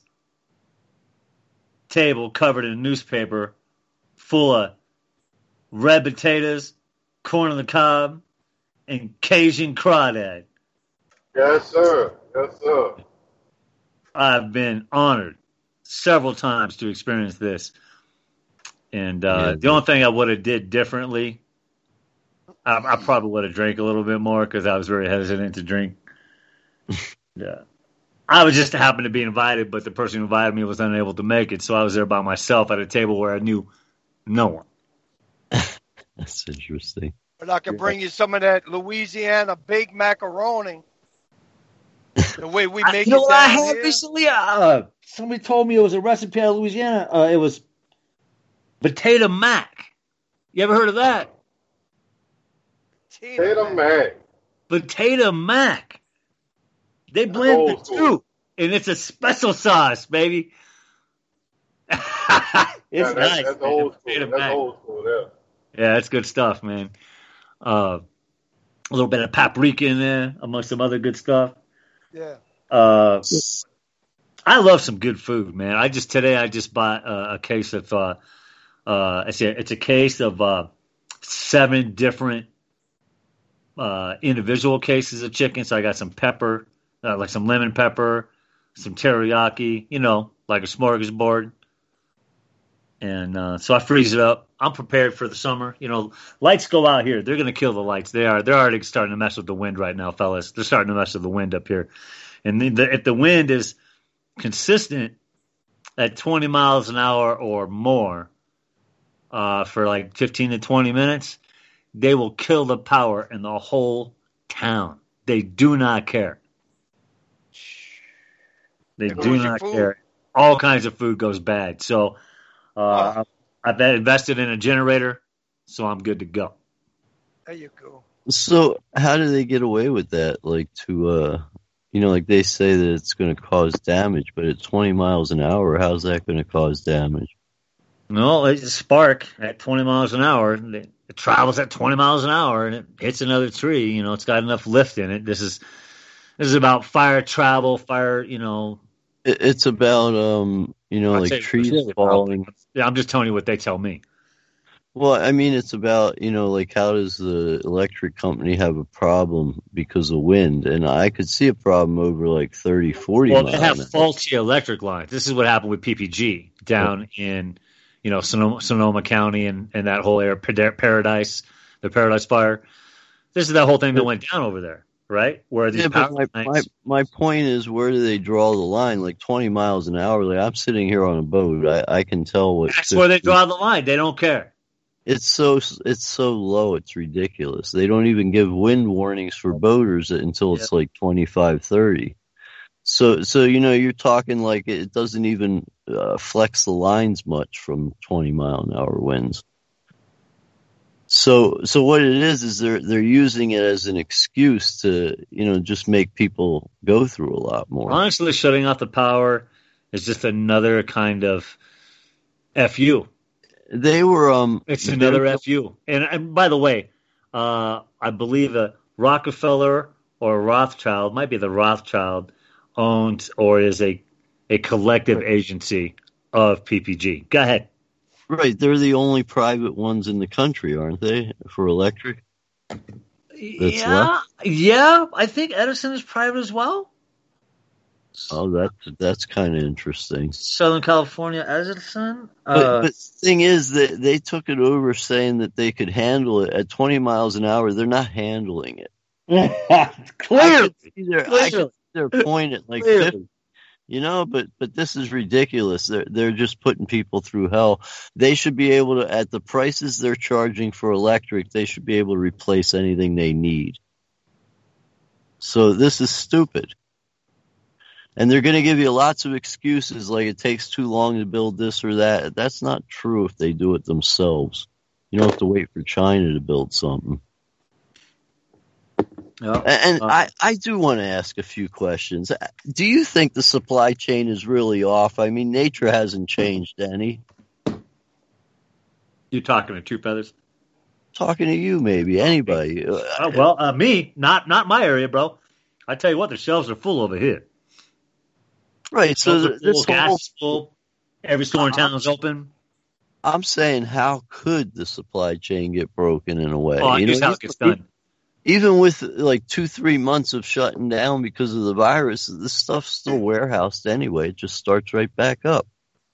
table covered in newspaper full of red potatoes, corn on the cob, and Cajun crawdad. Yes, sir. Yes, sir. I've been honored several times to experience this. And the only thing I would have did differently, I probably would have drank a little bit more because I was very hesitant to drink. Yeah, I was just happened to be invited, but the person who invited me was unable to make it, so I was there by myself at a table where I knew no one. That's interesting. But I can bring you some of that Louisiana baked macaroni. The way we make it down I had here. recently, somebody told me it was a recipe out of Louisiana. It was potato mac. You ever heard of that? Potato mac. Potato mac. They blend the two, and it's a special sauce, baby. It's nice. That's old school. That's old school, yeah, that's good stuff, man. A little bit of paprika in there, amongst some other good stuff. Yeah. I love some good food, man. Today I just bought a case of it's a case of 7 different individual cases of chicken. So I got some pepper, like some lemon pepper, some teriyaki, like a smorgasbord. And so I freeze it up. I'm prepared for the summer. Lights go out here. They're going to kill the lights. They're already starting to mess with the wind right now, fellas. They're starting to mess with the wind up here. And if the wind is consistent at 20 miles an hour or more for like 15 to 20 minutes, they will kill the power in the whole town. They do not care. They do not care. All kinds of food goes bad. So I've invested in a generator, so I'm good to go. There you go. So how do they get away with that? Like like they say that it's going to cause damage, but at 20 miles an hour, how's that going to cause damage? No, it's a spark at 20 miles an hour. It travels at 20 miles an hour and it hits another tree. It's got enough lift in it. This is about fire travel, fire. It's about like trees falling. Yeah, I'm just telling you what they tell me. Well, I mean, it's about, like how does the electric company have a problem because of wind? And I could see a problem over like 30, 40 miles. Well, they have faulty electric lines. This is what happened with PPG down in, Sonoma County and that whole area, Paradise, the Paradise Fire. This is that whole thing that went down over there, right? Where these my point is, where do they draw the line? Like 20 miles an hour. Like I'm sitting here on a boat. I can tell what. That's where they draw the line. They don't care. It's so low, it's ridiculous. They don't even give wind warnings for boaters until it's like 25, 30. So you're talking like it doesn't even flex the lines much from 20 mile an hour winds. So what it is they're using it as an excuse to just make people go through a lot more. Honestly, shutting off the power is just another kind of FU. They were it's another FU. And by the way, I believe a Rockefeller or Rothschild, might be the Rothschild, owns or is a collective agency of PPG. Go ahead. Right, they're the only private ones in the country, aren't they, for electric? Yeah, I think Edison is private as well. Oh, that's kind of interesting. Southern California Edison. But the thing is that they took it over saying that they could handle it at 20 miles an hour. They're not handling it. Clearly. I can see their point at like 50. But this is ridiculous. They're just putting people through hell. They should be able to, at the prices they're charging for electric, they should be able to replace anything they need. So this is stupid. And they're going to give you lots of excuses like it takes too long to build this or that. That's not true if they do it themselves. You don't have to wait for China to build something. And I do want to ask a few questions. Do you think the supply chain is really off? I mean, nature hasn't changed any. You talking to Two Feathers? Talking to you, maybe. Anybody. Me. Not my area, bro. I tell you what, the shelves are full over here. Right, so this gas is full. Every store in town is open. I'm saying, how could the supply chain get broken in a way? Here's how it gets done. Even with like 2-3 months of shutting down because of the virus, this stuff's still warehoused anyway. It just starts right back up.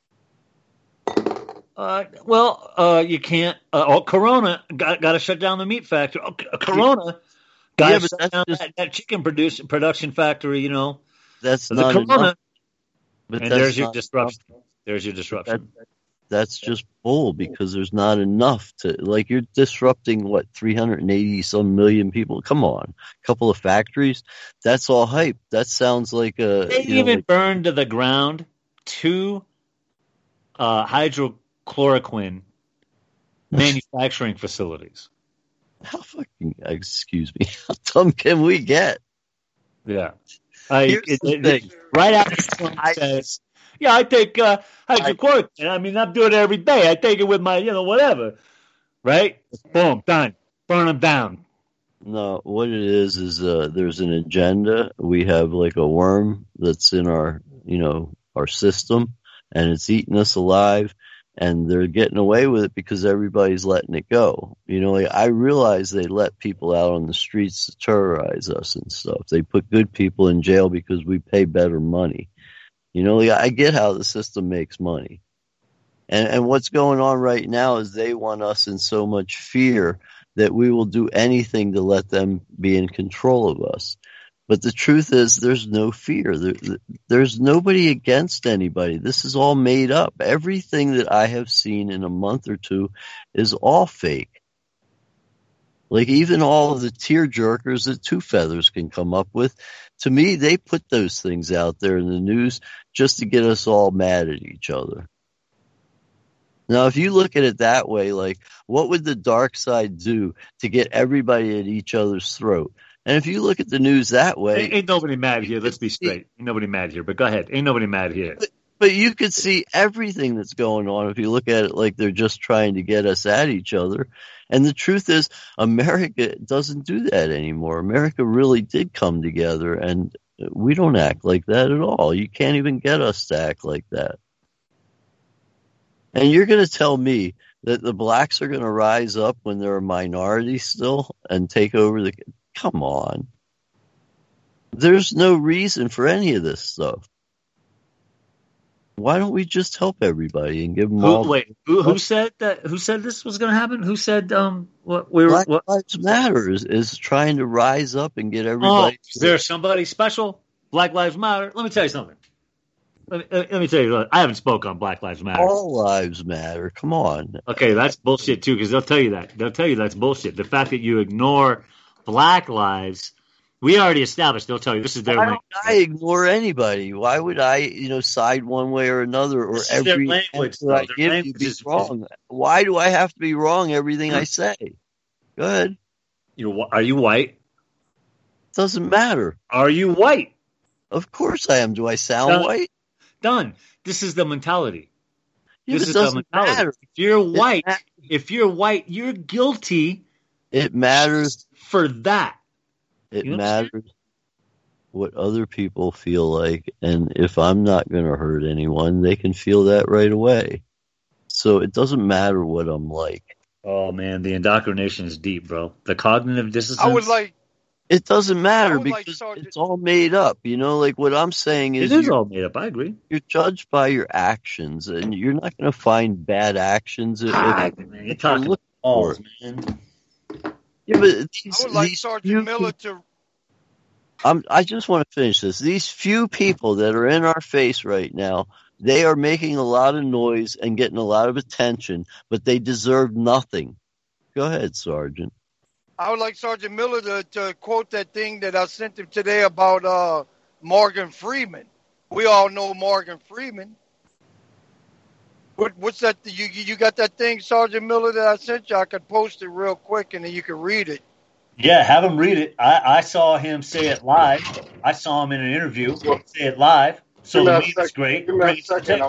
You can't. Corona got to shut down the meat factory. Corona got to shut down that chicken production factory. That's not Corona. enough. But there's your disruption. There's your disruption. That's just bull because there's not enough to, like, you're disrupting 380 some million people. Come on, a couple of factories. That's all hype. That sounds like they burned to the ground 2 hydrochloroquine manufacturing facilities. Excuse me, how dumb can we get? Yeah. Right after someone says, I take hydrochloroquine. I mean, I'm doing it every day. I take it with my, whatever. Right? Boom, done. Burn them down. No, what it is there's an agenda. We have like a worm that's in our system, and it's eating us alive. And they're getting away with it because everybody's letting it go. I realize they let people out on the streets to terrorize us and stuff. They put good people in jail because we pay better money. I get how the system makes money. And what's going on right now is they want us in so much fear that we will do anything to let them be in control of us. But the truth is, there's no fear. There's nobody against anybody. This is all made up. Everything that I have seen in a month or two is all fake. Like even all of the tear jerkers that Two Feathers can come up with, to me, they put those things out there in the news just to get us all mad at each other. Now, if you look at it that way, like, what would the dark side do to get everybody at each other's throat? And if you look at the news that way... Ain't nobody mad here. Let's be straight. Ain't nobody mad here. But go ahead. Ain't nobody mad here. But you could see everything that's going on if you look at it like they're just trying to get us at each other. And the truth is, America doesn't do that anymore. America really did come together, and we don't act like that at all. You can't even get us to act like that. And you're going to tell me that the blacks are going to rise up when they're a minority still and take over the... Come on. There's no reason for any of this stuff. Why don't we just help everybody and give them all... Wait, who said that? Who said this was going to happen? Who said Black Lives Matter is trying to rise up and get everybody... Is there somebody special? Black Lives Matter? Let me tell you something. Let me tell you, I haven't spoke on Black Lives Matter. All lives matter. Come on. Okay, that's bullshit too, because they'll tell you that. They'll tell you that's bullshit. The fact that you ignore Black lives... We already established. They'll tell you this is their language. Why would I ignore anybody? Why would I, side one way or another, or every language I give you be wrong? Why do I have to be wrong everything I say? Go ahead. Are you white? Doesn't matter. Are you white? Of course I am. Do I sound white? Done. This is the mentality. This is the mentality. Matter. If you're white, you're guilty. It matters for that. It matters what other people feel like, and if I'm not going to hurt anyone, they can feel that right away. So it doesn't matter what I'm like. Oh, man, the indoctrination is deep, bro. The cognitive dissonance. It doesn't matter because it's all made up. Like what I'm saying is... It is all made up, I agree. You're judged by your actions, and you're not going to find bad actions. You're talking balls, man. Yeah, but I would like Sergeant Miller to... I just want to finish this. These few people that are in our face right now, they are making a lot of noise and getting a lot of attention, but they deserve nothing. Go ahead, Sergeant. I would like Sergeant Miller to quote that thing that I sent him today about Morgan Freeman. We all know Morgan Freeman. What's that? You got that thing, Sergeant Miller, that I sent you? I could post it real quick, and then you can read it. Yeah, have him read it. I saw him say it live. I saw him in an interview say it live. So the meeting's great. Give me a second.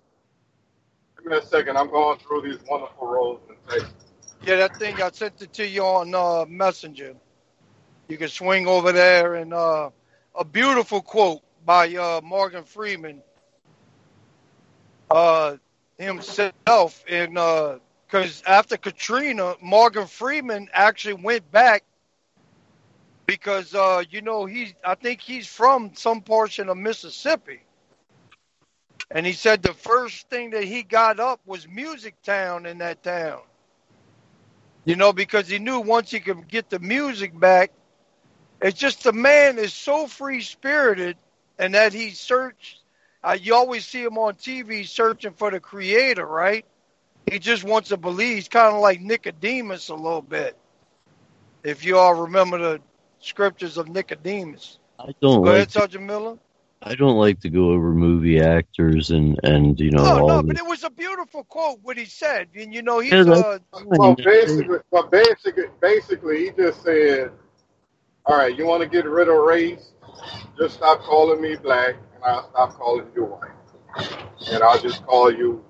I'm going through these wonderful roles and text. Yeah, that thing, I sent it to you on Messenger. You can swing over there, and a beautiful quote by Morgan Freeman himself. And because after Katrina, Morgan Freeman actually went back because, I think he's from some portion of Mississippi. And he said the first thing that he got up was Music Town in that town. Because he knew once he could get the music back, it's just the man is so free-spirited, and that he searched. You always see him on TV searching for the creator, right? He just wants to believe. He's kind of like Nicodemus a little bit. If you all remember the scriptures of Nicodemus. Go ahead, Sergeant Miller. I don't like to go over movie actors and but it was a beautiful quote what he said. And he's basically he just said, all right, you want to get rid of race? Just stop calling me black, and I'll stop calling you white. And I'll just call you,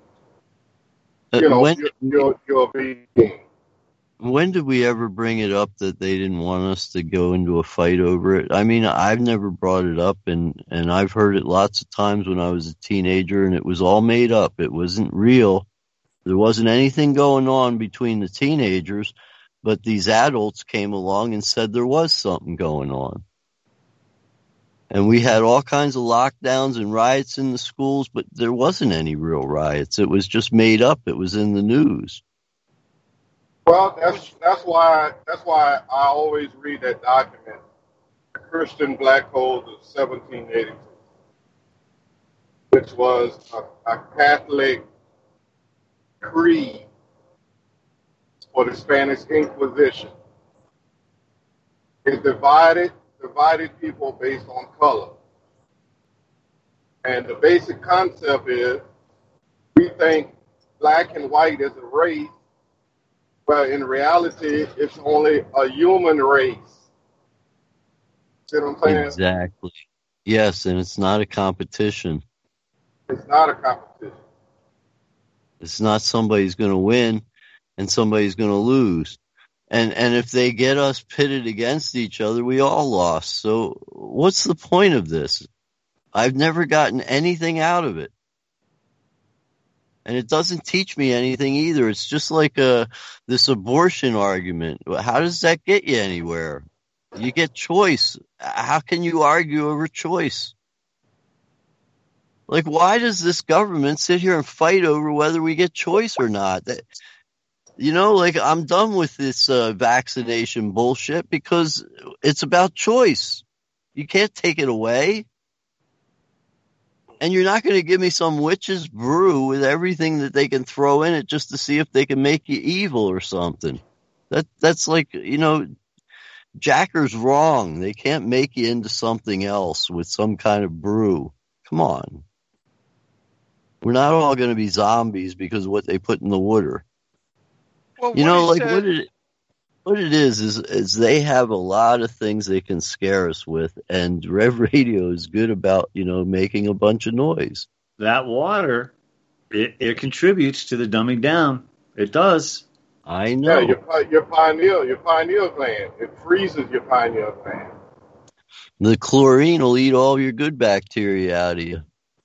you're being. When did we ever bring it up that they didn't want us to go into a fight over it? I mean, I've never brought it up, and I've heard it lots of times when I was a teenager, and it was all made up. It wasn't real. There wasn't anything going on between the teenagers, but these adults came along and said there was something going on. And we had all kinds of lockdowns and riots in the schools, but there wasn't any real riots. It was just made up. It was in the news. Well, that's why I always read that document, the Christian Black Code of 1782, which was a Catholic creed for the Spanish Inquisition. It divided people based on color. And the basic concept is we think black and white as a race, but in reality, it's only a human race. See what I'm saying? Exactly. Yes, and it's not a competition. It's not a competition. It's not somebody's going to win and somebody's going to lose. And if they get us pitted against each other, we all lost. So what's the point of this? I've never gotten anything out of it. And it doesn't teach me anything either. It's just like this abortion argument. How does that get you anywhere? You get choice. How can you argue over choice? Like, why does this government sit here and fight over whether we get choice or not? Like, I'm done with this vaccination bullshit because it's about choice. You can't take it away. And you're not going to give me some witch's brew with everything that they can throw in it just to see if they can make you evil or something. That's like, Jacker's wrong. They can't make you into something else with some kind of brew. Come on. We're not all going to be zombies because of what they put in the water. Well, what it is they have a lot of things they can scare us with, and Rev Radio is good about, making a bunch of noise. That water, it contributes to the dumbing down. It does. I know. Yeah, your pineal gland. It freezes your pineal gland. The chlorine will eat all your good bacteria out of you.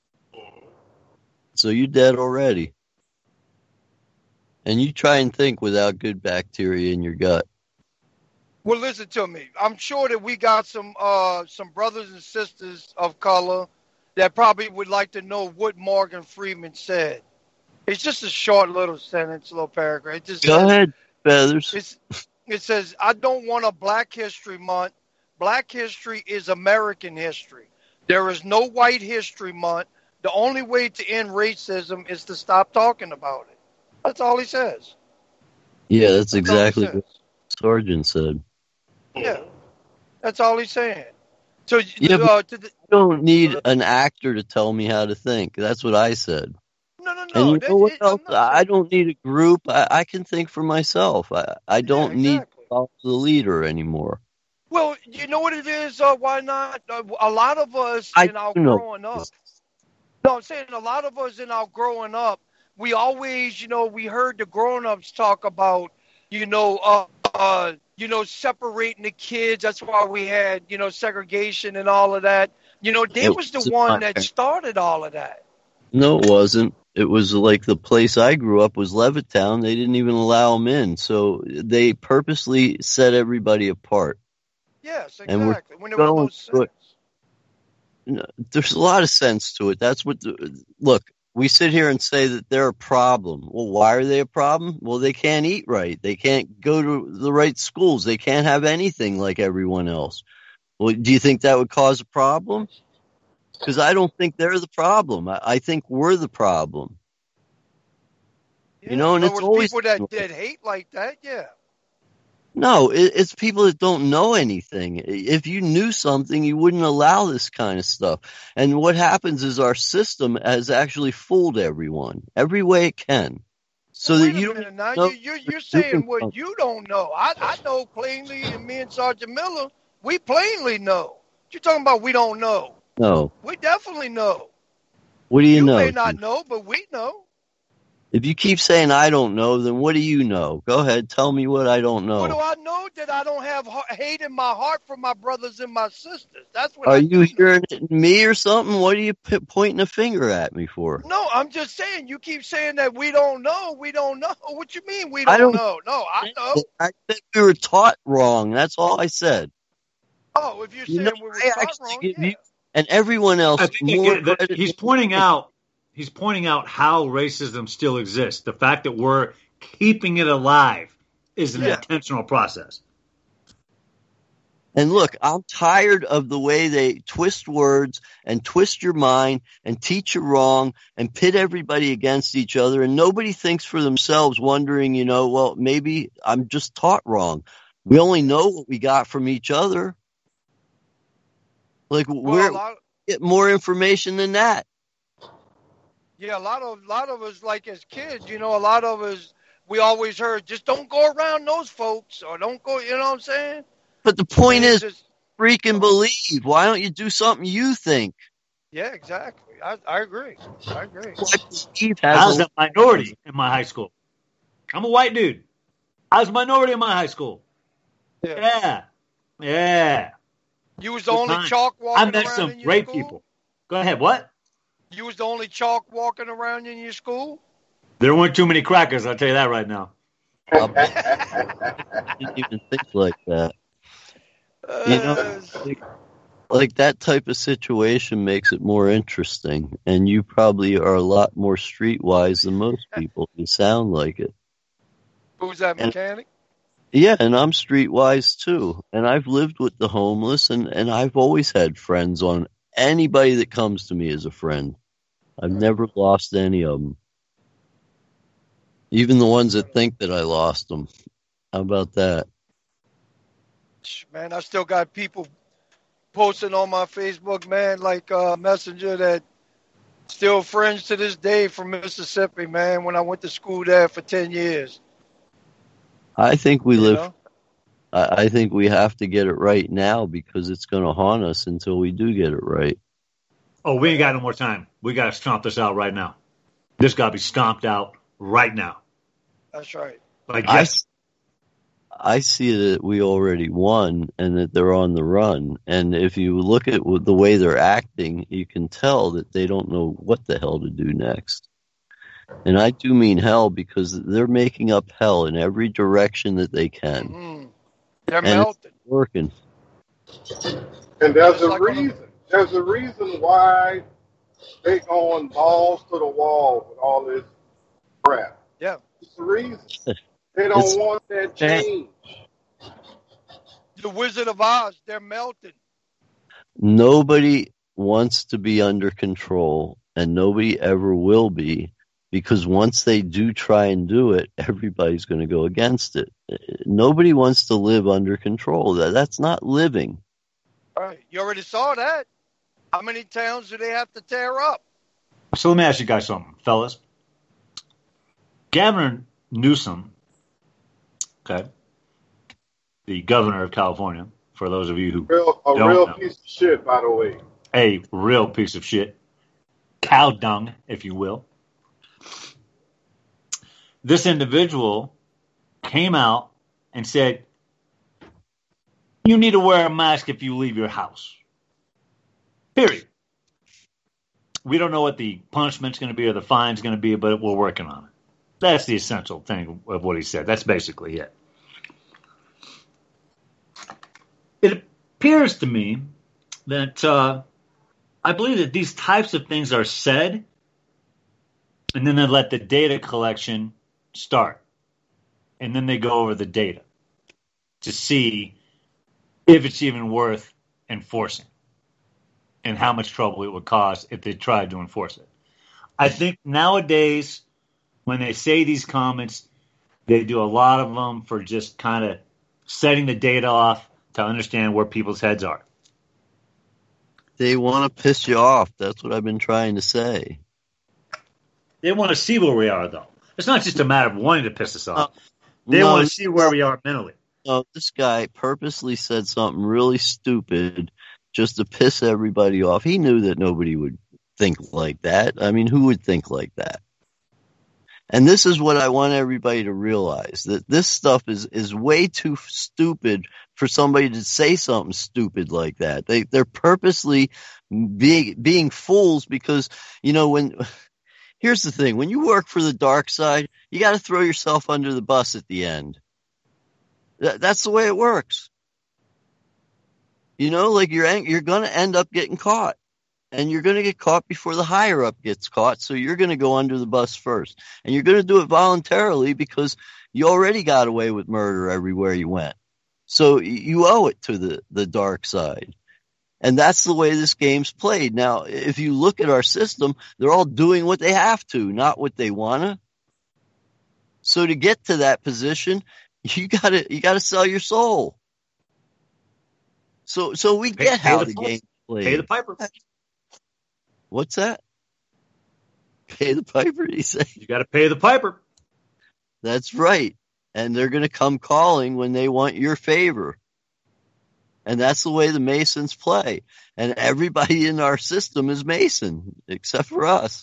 So you're dead already. And you try and think without good bacteria in your gut. Well, listen to me. I'm sure that we got some brothers and sisters of color that probably would like to know what Morgan Freeman said. It's just a short little sentence, little paragraph. It just Go ahead, Feathers. It says, I don't want a Black History Month. Black history is American history. There is no White History Month. The only way to end racism is to stop talking about it. That's all he says. Yeah, that's exactly what Sargent said. Yeah, that's all he's saying. So I don't need an actor to tell me how to think. That's what I said. No. And you know what else? I don't need a group. I can think for myself. I don't need to follow the leader anymore. Well, you know what it is? Why not? A lot of us in our growing up. No, I'm saying a lot of us in our growing up, we always, we heard the grown-ups talk about, separating the kids. That's why we had, segregation and all of that. They was the one that started all of that. No, it wasn't. It was like the place I grew up was Levittown. They didn't even allow them in. So they purposely set everybody apart. Yes, exactly. And when there was no sense. There's a lot of sense to it. That's what look, we sit here and say that they're a problem. Well, why are they a problem? Well, they can't eat right. They can't go to the right schools. They can't have anything like everyone else. Well, do you think that would cause a problem? Because I don't think they're the problem. I think we're the problem. Yeah, and it's always people that hate like that. Yeah. No, it's people that don't know anything. If you knew something, you wouldn't allow this kind of stuff. And what happens is our system has actually fooled everyone every way it can. So that you don't know. You're saying what you don't know. I know plainly, and me and Sergeant Miller, we plainly know. What you talking about? We don't know. No. We definitely know. What do you know? You may not know, but we know. If you keep saying I don't know, then what do you know? Go ahead, tell me what I don't know. What do I know? That I don't have hate in my heart for my brothers and my sisters. That's what Are you hearing it in me or something? What are you pointing a finger at me for? No, I'm just saying. You keep saying that we don't know. We don't know. What you mean we don't know? No, I know. I think we were taught wrong. That's all I said. Oh, if you're saying we were taught wrong, yeah. And everyone else. He's pointing out how racism still exists. The fact that we're keeping it alive is an intentional process. And look, I'm tired of the way they twist words and twist your mind and teach you wrong and pit everybody against each other. And nobody thinks for themselves, wondering, well, maybe I'm just taught wrong. We only know what we got from each other. Like, we get more information than that. Yeah, a lot of us, like as kids, a lot of us, we always heard, just don't go around those folks, or don't go. You know what I'm saying? But the point is, just, freaking believe. Why don't you do something you think? Yeah, exactly. I agree. I was a minority in my high school. I'm a white dude. I was a minority in my high school. Yeah. You was the only chalk walking around in your school? I met some great people. Go ahead, what? You was the only chalk walking around in your school? There weren't too many crackers, I'll tell you that right now. I didn't even think like that. Like that type of situation makes it more interesting, and you probably are a lot more streetwise than most people. You sound like it. Who's that mechanic? Yeah, and I'm streetwise too, and I've lived with the homeless, and I've always had friends on anybody that comes to me as a friend. I've never lost any of them. Even the ones that think that I lost them. How about that? Man, I still got people posting on my Facebook, man, like Messenger, that still friends to this day from Mississippi, man, when I went to school there for 10 years. I think we live. I think we have to get it right now because it's going to haunt us until we do get it right. Oh, we ain't got no more time. We got to stomp this out right now. This got to be stomped out right now. That's right. Like, yes. I see that we already won and that they're on the run. And if you look at the way they're acting, you can tell that they don't know what the hell to do next. And I do mean hell because they're making up hell in every direction that they can. Mm-hmm. They're melting. It's working. And there's a reason. There's a reason why they going balls to the wall with all this crap. Yeah. It's the reason. They don't want that change. The Wizard of Oz, they're melting. Nobody wants to be under control, and nobody ever will be, because once they do try and do it, everybody's going to go against it. Nobody wants to live under control. That's not living. All right. You already saw that. How many towns do they have to tear up? So let me ask you guys something, fellas. Gavin Newsom, the governor of California, for those of you who don't know. Piece of shit, by the way. A real piece of shit. Cow dung, if you will. This individual came out and said, you need to wear a mask if you leave your house. Period. We don't know what the punishment's going to be or the fine's going to be, but we're working on it. That's the essential thing of what he said. That's basically it. It appears to me that I believe that these types of things are said, and then they let the data collection start. And then they go over the data to see if it's even worth enforcing and how much trouble it would cause if they tried to enforce it. I think nowadays, when they say these comments, they do a lot of them for just kind of setting the data off to understand where people's heads are. They want to piss you off. That's what I've been trying to say. They want to see where we are, though. It's not just a matter of wanting to piss us off. They want to see where we are mentally. No, this guy purposely said something really stupid just to piss everybody off. He knew that nobody would think like that. I mean, who would think like that? And this is what I want everybody to realize, that this stuff is way too stupid for somebody to say something stupid like that. They're purposely being fools because, here's the thing. When you work for the dark side, you got to throw yourself under the bus at the end. That's the way it works. Like you're going to end up getting caught. And you're going to get caught before the higher up gets caught, so you're going to go under the bus first. And you're going to do it voluntarily because you already got away with murder everywhere you went. So you owe it to the dark side. And that's the way this game's played. Now, if you look at our system, they're all doing what they have to, not what they want to. So to get to that position, you got to sell your soul. So we get how the game's played. Pay the piper. What's that? Pay the piper, he said. You got to pay the piper. That's right. And they're going to come calling when they want your favor. And that's the way the Masons play. And everybody in our system is Mason, except for us.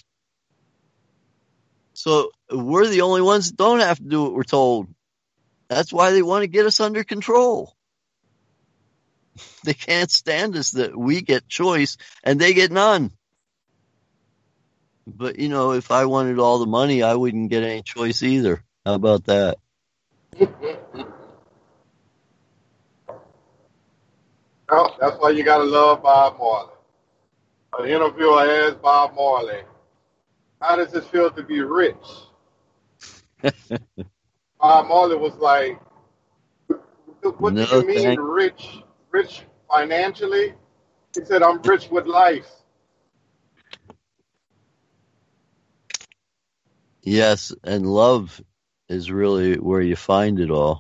So we're the only ones that don't have to do what we're told. That's why they want to get us under control. They can't stand us that we get choice and they get none. But, you know, if I wanted all the money, I wouldn't get any choice either. How about that? Well, that's why you got to love Bob Marley. An interviewer asked Bob Marley, how does it feel to be rich? Bob Marley was like, what do you mean rich? Rich financially? He said, I'm rich with life. Yes, and love is really where you find it all.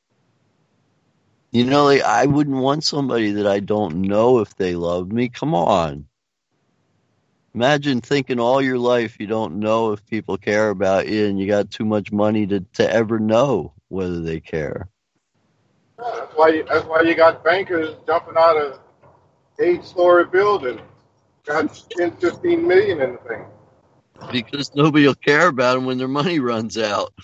You know, like, I wouldn't want somebody that I don't know if they love me. Come on. Imagine thinking all your life you don't know if people care about you and you got too much money to ever know whether they care. Yeah, that's why you got bankers jumping out of 8-story buildings. Got 10, 15 million in the thing. Because nobody will care about them when their money runs out.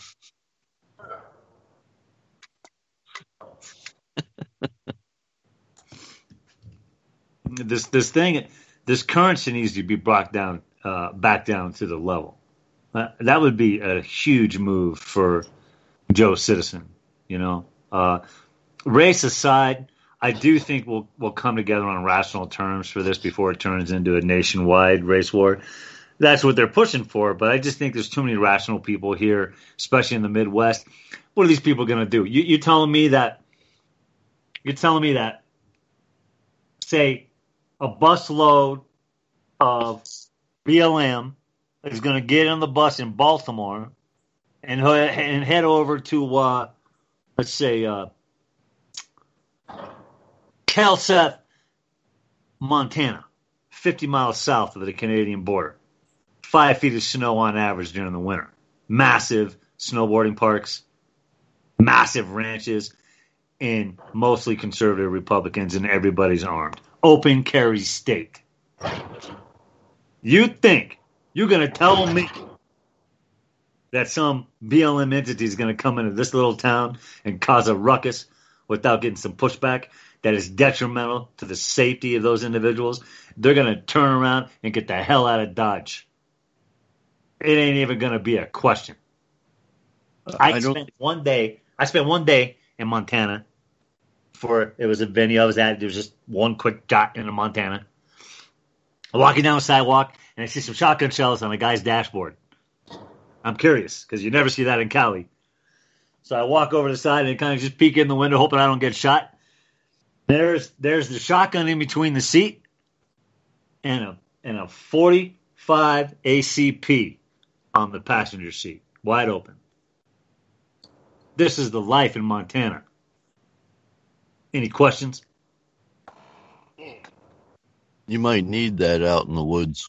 This currency needs to be brought down, back down to the level. That would be a huge move for Joe Citizen. You know, race aside, I do think we'll come together on rational terms for this before it turns into a nationwide race war. That's what they're pushing for, but I just think there's too many rational people here, especially in the Midwest. What are these people going to do? You're telling me that, say, a busload of BLM is going to get on the bus in Baltimore and head over to, let's say, Kelseth, Montana, 50 miles south of the Canadian border. 5 feet of snow on average during the winter. Massive snowboarding parks, massive ranches, and mostly conservative Republicans, and everybody's armed. Open carry state. You think you're going to tell me that some BLM entity is going to come into this little town and cause a ruckus without getting some pushback that is detrimental to the safety of those individuals? They're going to turn around and get the hell out of Dodge. It ain't even going to be a question. I spent one day in Montana. It was a venue I was at. There was just one quick jot into Montana. I'm walking down the sidewalk, and I see some shotgun shells on a guy's dashboard. I'm curious, because you never see that in Cali. So I walk over to the side and kind of just peek in the window, hoping I don't get shot. There's the shotgun in between the seat and a 45 ACP on the passenger seat, wide open. This is the life in Montana. Any questions? You might need that out in the woods.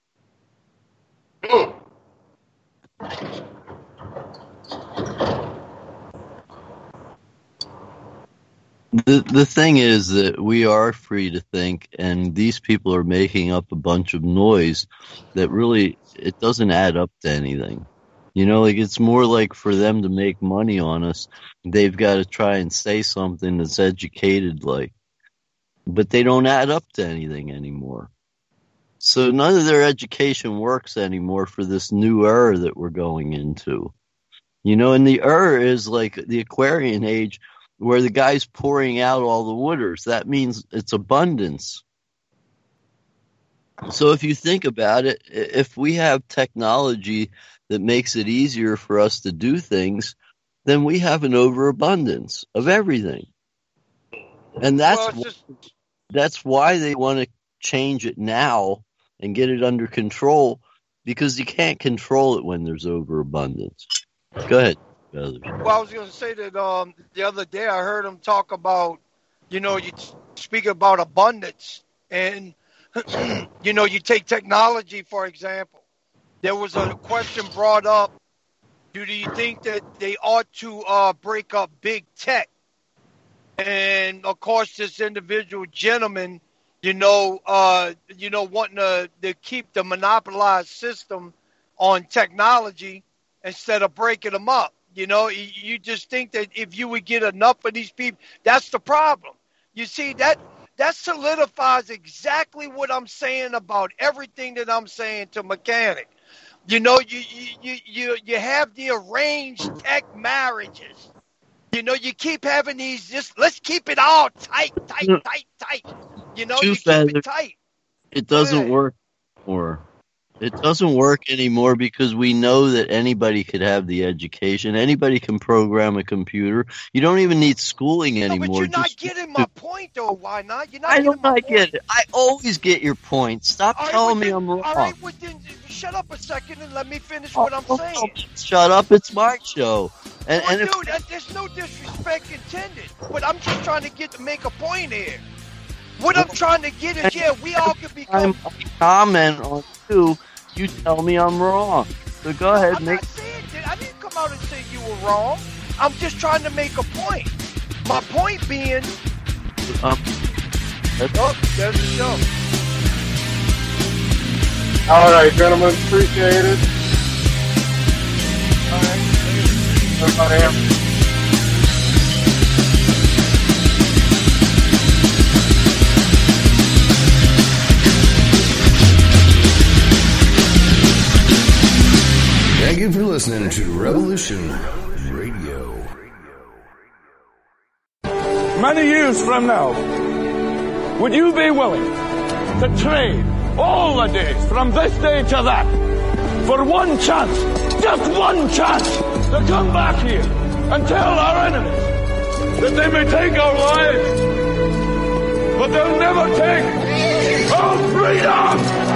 The thing is that we are free to think, and these people are making up a bunch of noise that really, it doesn't add up to anything. You know, like, it's more like for them to make money on us, they've got to try and say something that's educated, like, but they don't add up to anything anymore. So none of their education works anymore for this new era that we're going into. You know, and the era is like the Aquarian age, where the guy's pouring out all the waters. That means it's abundance. So if you think about it, if we have technology that makes it easier for us to do things, then we have an overabundance of everything. And that's why they want to change it now and get it under control, because you can't control it when there's overabundance. Go ahead. Well, I was going to say that the other day I heard him talk about, you know, you speak about abundance, and, you know, you take technology, for example. there was a question brought up. Do you think that they ought to break up big tech? And of course, this individual gentleman, wanting to keep the monopolized system on technology instead of breaking them up. You just think that if you would get enough of these people, that's the problem. You see, that solidifies exactly what I'm saying about everything that I'm saying to Mechanic. You have the arranged tech marriages. You keep having these, let's keep it all tight. You keep it tight. It doesn't work anymore. It doesn't work anymore because we know that anybody could have the education. Anybody can program a computer. You don't even need schooling anymore. But you're not getting my point, though. Why not? I don't get it. I always get your point. Stop telling me I'm wrong. All right, well, then shut up a second and let me finish what I'm saying. Shut up. It's my show. Dude, there's no disrespect intended. But I'm just trying to make a point here. What I'm trying to get is, we all can become... I comment on you. You tell me I'm wrong. So go ahead. I'm not saying that. I didn't come out and say you were wrong. I'm just trying to make a point. My point being... there's the show. All right, gentlemen. Appreciate it. All right. Everybody have Thank you for listening to Revolution Radio. Many years from now, would you be willing to trade all the days from this day to that for one chance, just one chance, to come back here and tell our enemies that they may take our lives, but they'll never take our freedom?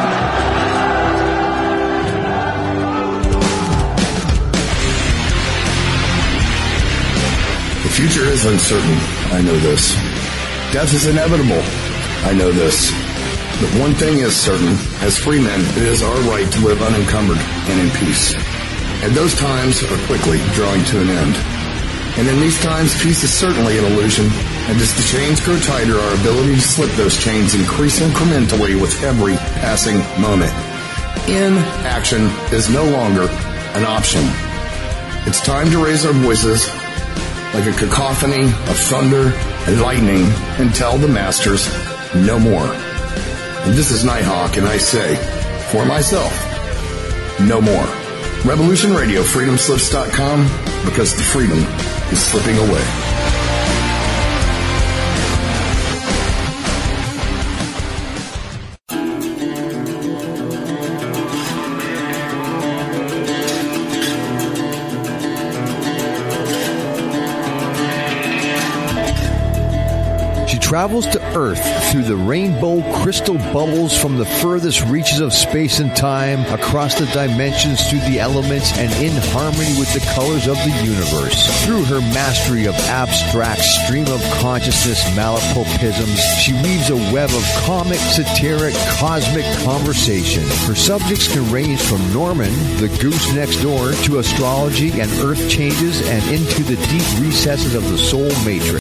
The future is uncertain. I know this. Death is inevitable. I know this. But one thing is certain. As free men, it is our right to live unencumbered and in peace. And those times are quickly drawing to an end. And in these times, peace is certainly an illusion. And as the chains grow tighter, our ability to slip those chains increase incrementally with every passing moment. Inaction is no longer an option. It's time to raise our voices like a cacophony of thunder and lightning and tell the masters no more. And this is Nighthawk, and I say, for myself, no more. Revolution Radio, freedomslips.com, because the freedom is slipping away. Travels to Earth through the rainbow crystal bubbles from the furthest reaches of space and time, across the dimensions, through the elements, and in harmony with the colors of the universe. Through her mastery of abstract stream of consciousness malapropisms, she weaves a web of comic, satiric, cosmic conversation. Her subjects can range from Norman, the goose next door, to astrology and earth changes, and into the deep recesses of the soul matrix.